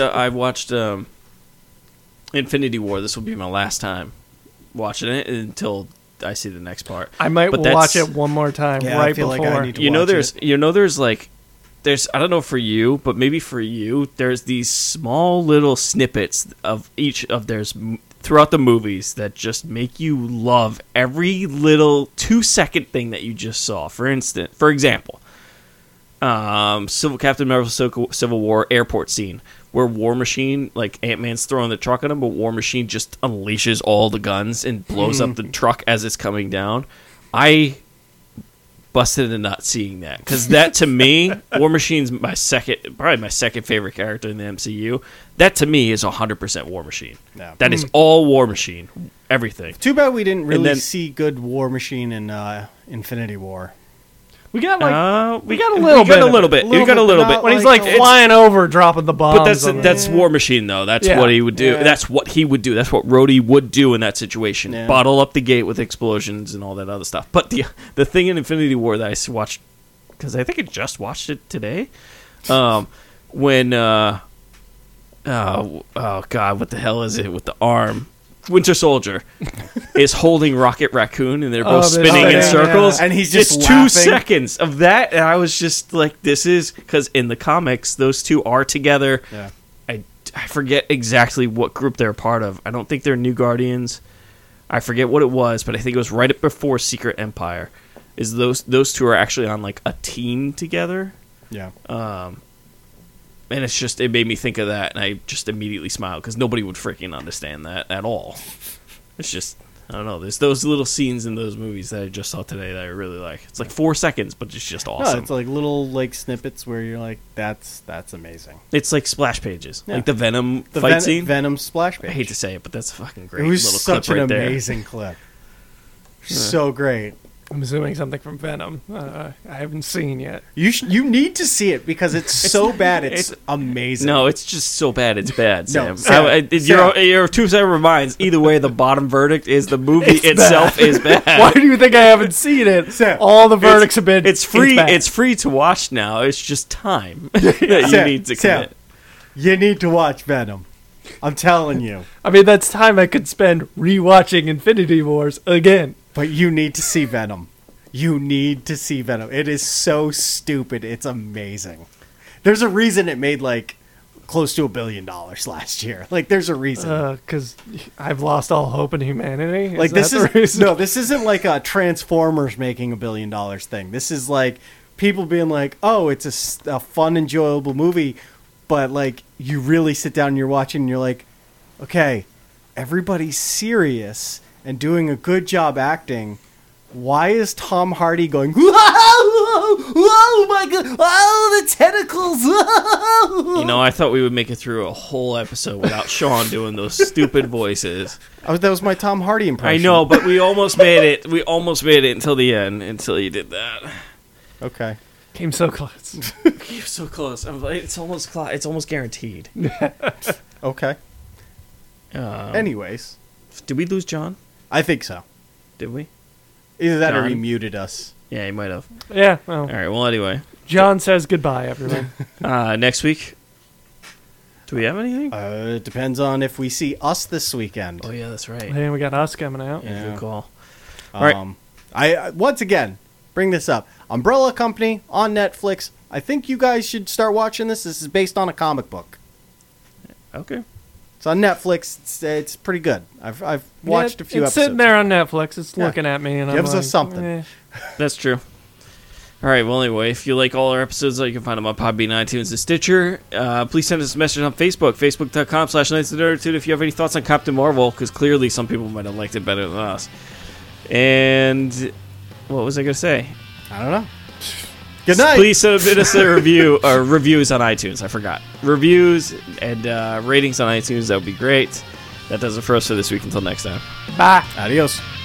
Infinity War. This will be my last time watching it until I see the next part. I might But watch that's- it one more time Yeah, I right feel before. like I need to You know, watch there's it. there's I don't know for you, but maybe for you, there's these small little snippets of each of throughout the movies that just make you love every little 2-second thing that you just saw. For example, Captain Marvel Civil War airport scene where War Machine, like Ant-Man's throwing the truck at him, but War Machine just unleashes all the guns and blows up the truck as it's coming down. I busted a nut seeing that because that to me, War Machine's probably my second favorite character in the MCU. That to me is 100% War Machine. Yeah. That is all War Machine, everything. Too bad we didn't really then- see good War Machine in Infinity War. We got like We got a little bit of it. We got a little bit. when he's like, like it's- flying over, dropping the bombs. But on that's War Machine though. That's Yeah. what he would do. Yeah. That's what he would do. That's what Rhodey would do in that situation. Yeah. Bottle up the gate with explosions and all that other stuff. But the thing in Infinity War that I watched, because I think I just watched it today, when oh god, what the hell is it with the arm? Winter Soldier is holding Rocket Raccoon, and they're both they're spinning in spinning, circles. yeah. And he's just it's laughing. 2 seconds of that, and I was just like, this is... Because in the comics, those two are together. Yeah. I forget exactly what group they're part of. I don't think they're New Guardians. I forget what it was, but I think it was right before Secret Empire. Is those two are actually on like a team together? Yeah. And it's just, it made me think of that, and I just immediately smiled because nobody would freaking understand that at all. It's just, I don't know. There's those little scenes in those movies that I just saw today that I really like. It's like 4 seconds, but it's just awesome. No, it's like little like snippets where you're like, that's amazing. It's like splash pages, Yeah. like the Venom fight scene. Venom splash page. I hate to say it, but that's a fucking great It was little such clip an right there. amazing clip. So great. I'm assuming something from Venom. I haven't seen yet. You need to see it because it's so bad. It's amazing. No, it's just so bad. It's bad, No, Sam. Sam, Your two separate minds. Either way, the bottom verdict is the movie It's itself is bad. Why do you think I haven't seen it? Sam, All the verdicts have been. It's free. bad. It's free to watch now. It's just time that you Sam, need to Sam, commit. you need to watch Venom. I'm telling you. I mean, that's time I could spend rewatching Infinity Wars again. But you need to see Venom. You need to see Venom. It is so stupid. It's amazing. There's a reason it made like close to $1 billion last year. Like there's a reason. Because I've lost all hope in humanity. Like this is no, this isn't like a Transformers making $1 billion thing. This is like people being like, oh, it's a fun, enjoyable movie, but like you really sit down and you're watching and you're like, okay, everybody's serious and doing a good job acting. Why is Tom Hardy going, oh my god, oh, the tentacles, You know, I thought we would make it through a whole episode without Sean doing those stupid voices. that was my Tom Hardy impression. I know, but we almost made it. We almost made it until the end, until you did that. Okay. Came so close. You're so close. I'm like, it's almost guaranteed. Okay. Anyways, Did we lose John? I think so. Did we? Either that or he John? muted us. Yeah, he might have. Yeah. Well, All right. Well, anyway, John says goodbye, everyone. next week. Do we have anything? It depends on if we see us this weekend. Oh yeah, that's right. Hey, we got us coming out. Yeah, Yeah. good call. All right. I once again bring this up. Umbrella Company on Netflix. I think you guys should start watching this. This is based on a comic book. Okay. It's on Netflix. It's pretty good. I've watched a few it's episodes. sitting there on Netflix. It's Yeah. looking at me, and Gives I'm us like, something. eh. That's true. All right. Well, anyway, if you like all our episodes, you can find them on Podbean, iTunes, and Stitcher. Please send us a message on Facebook, facebook.com/KnightsOfTheAttitude if you have any thoughts on Captain Marvel, because clearly some people might have liked it better than us. And what was I going to say? I don't know. Good night. Please submit us a review or reviews on iTunes. I forgot. Reviews and ratings on iTunes. That would be great. That does it for us for this week. Until next time. Bye. Adios.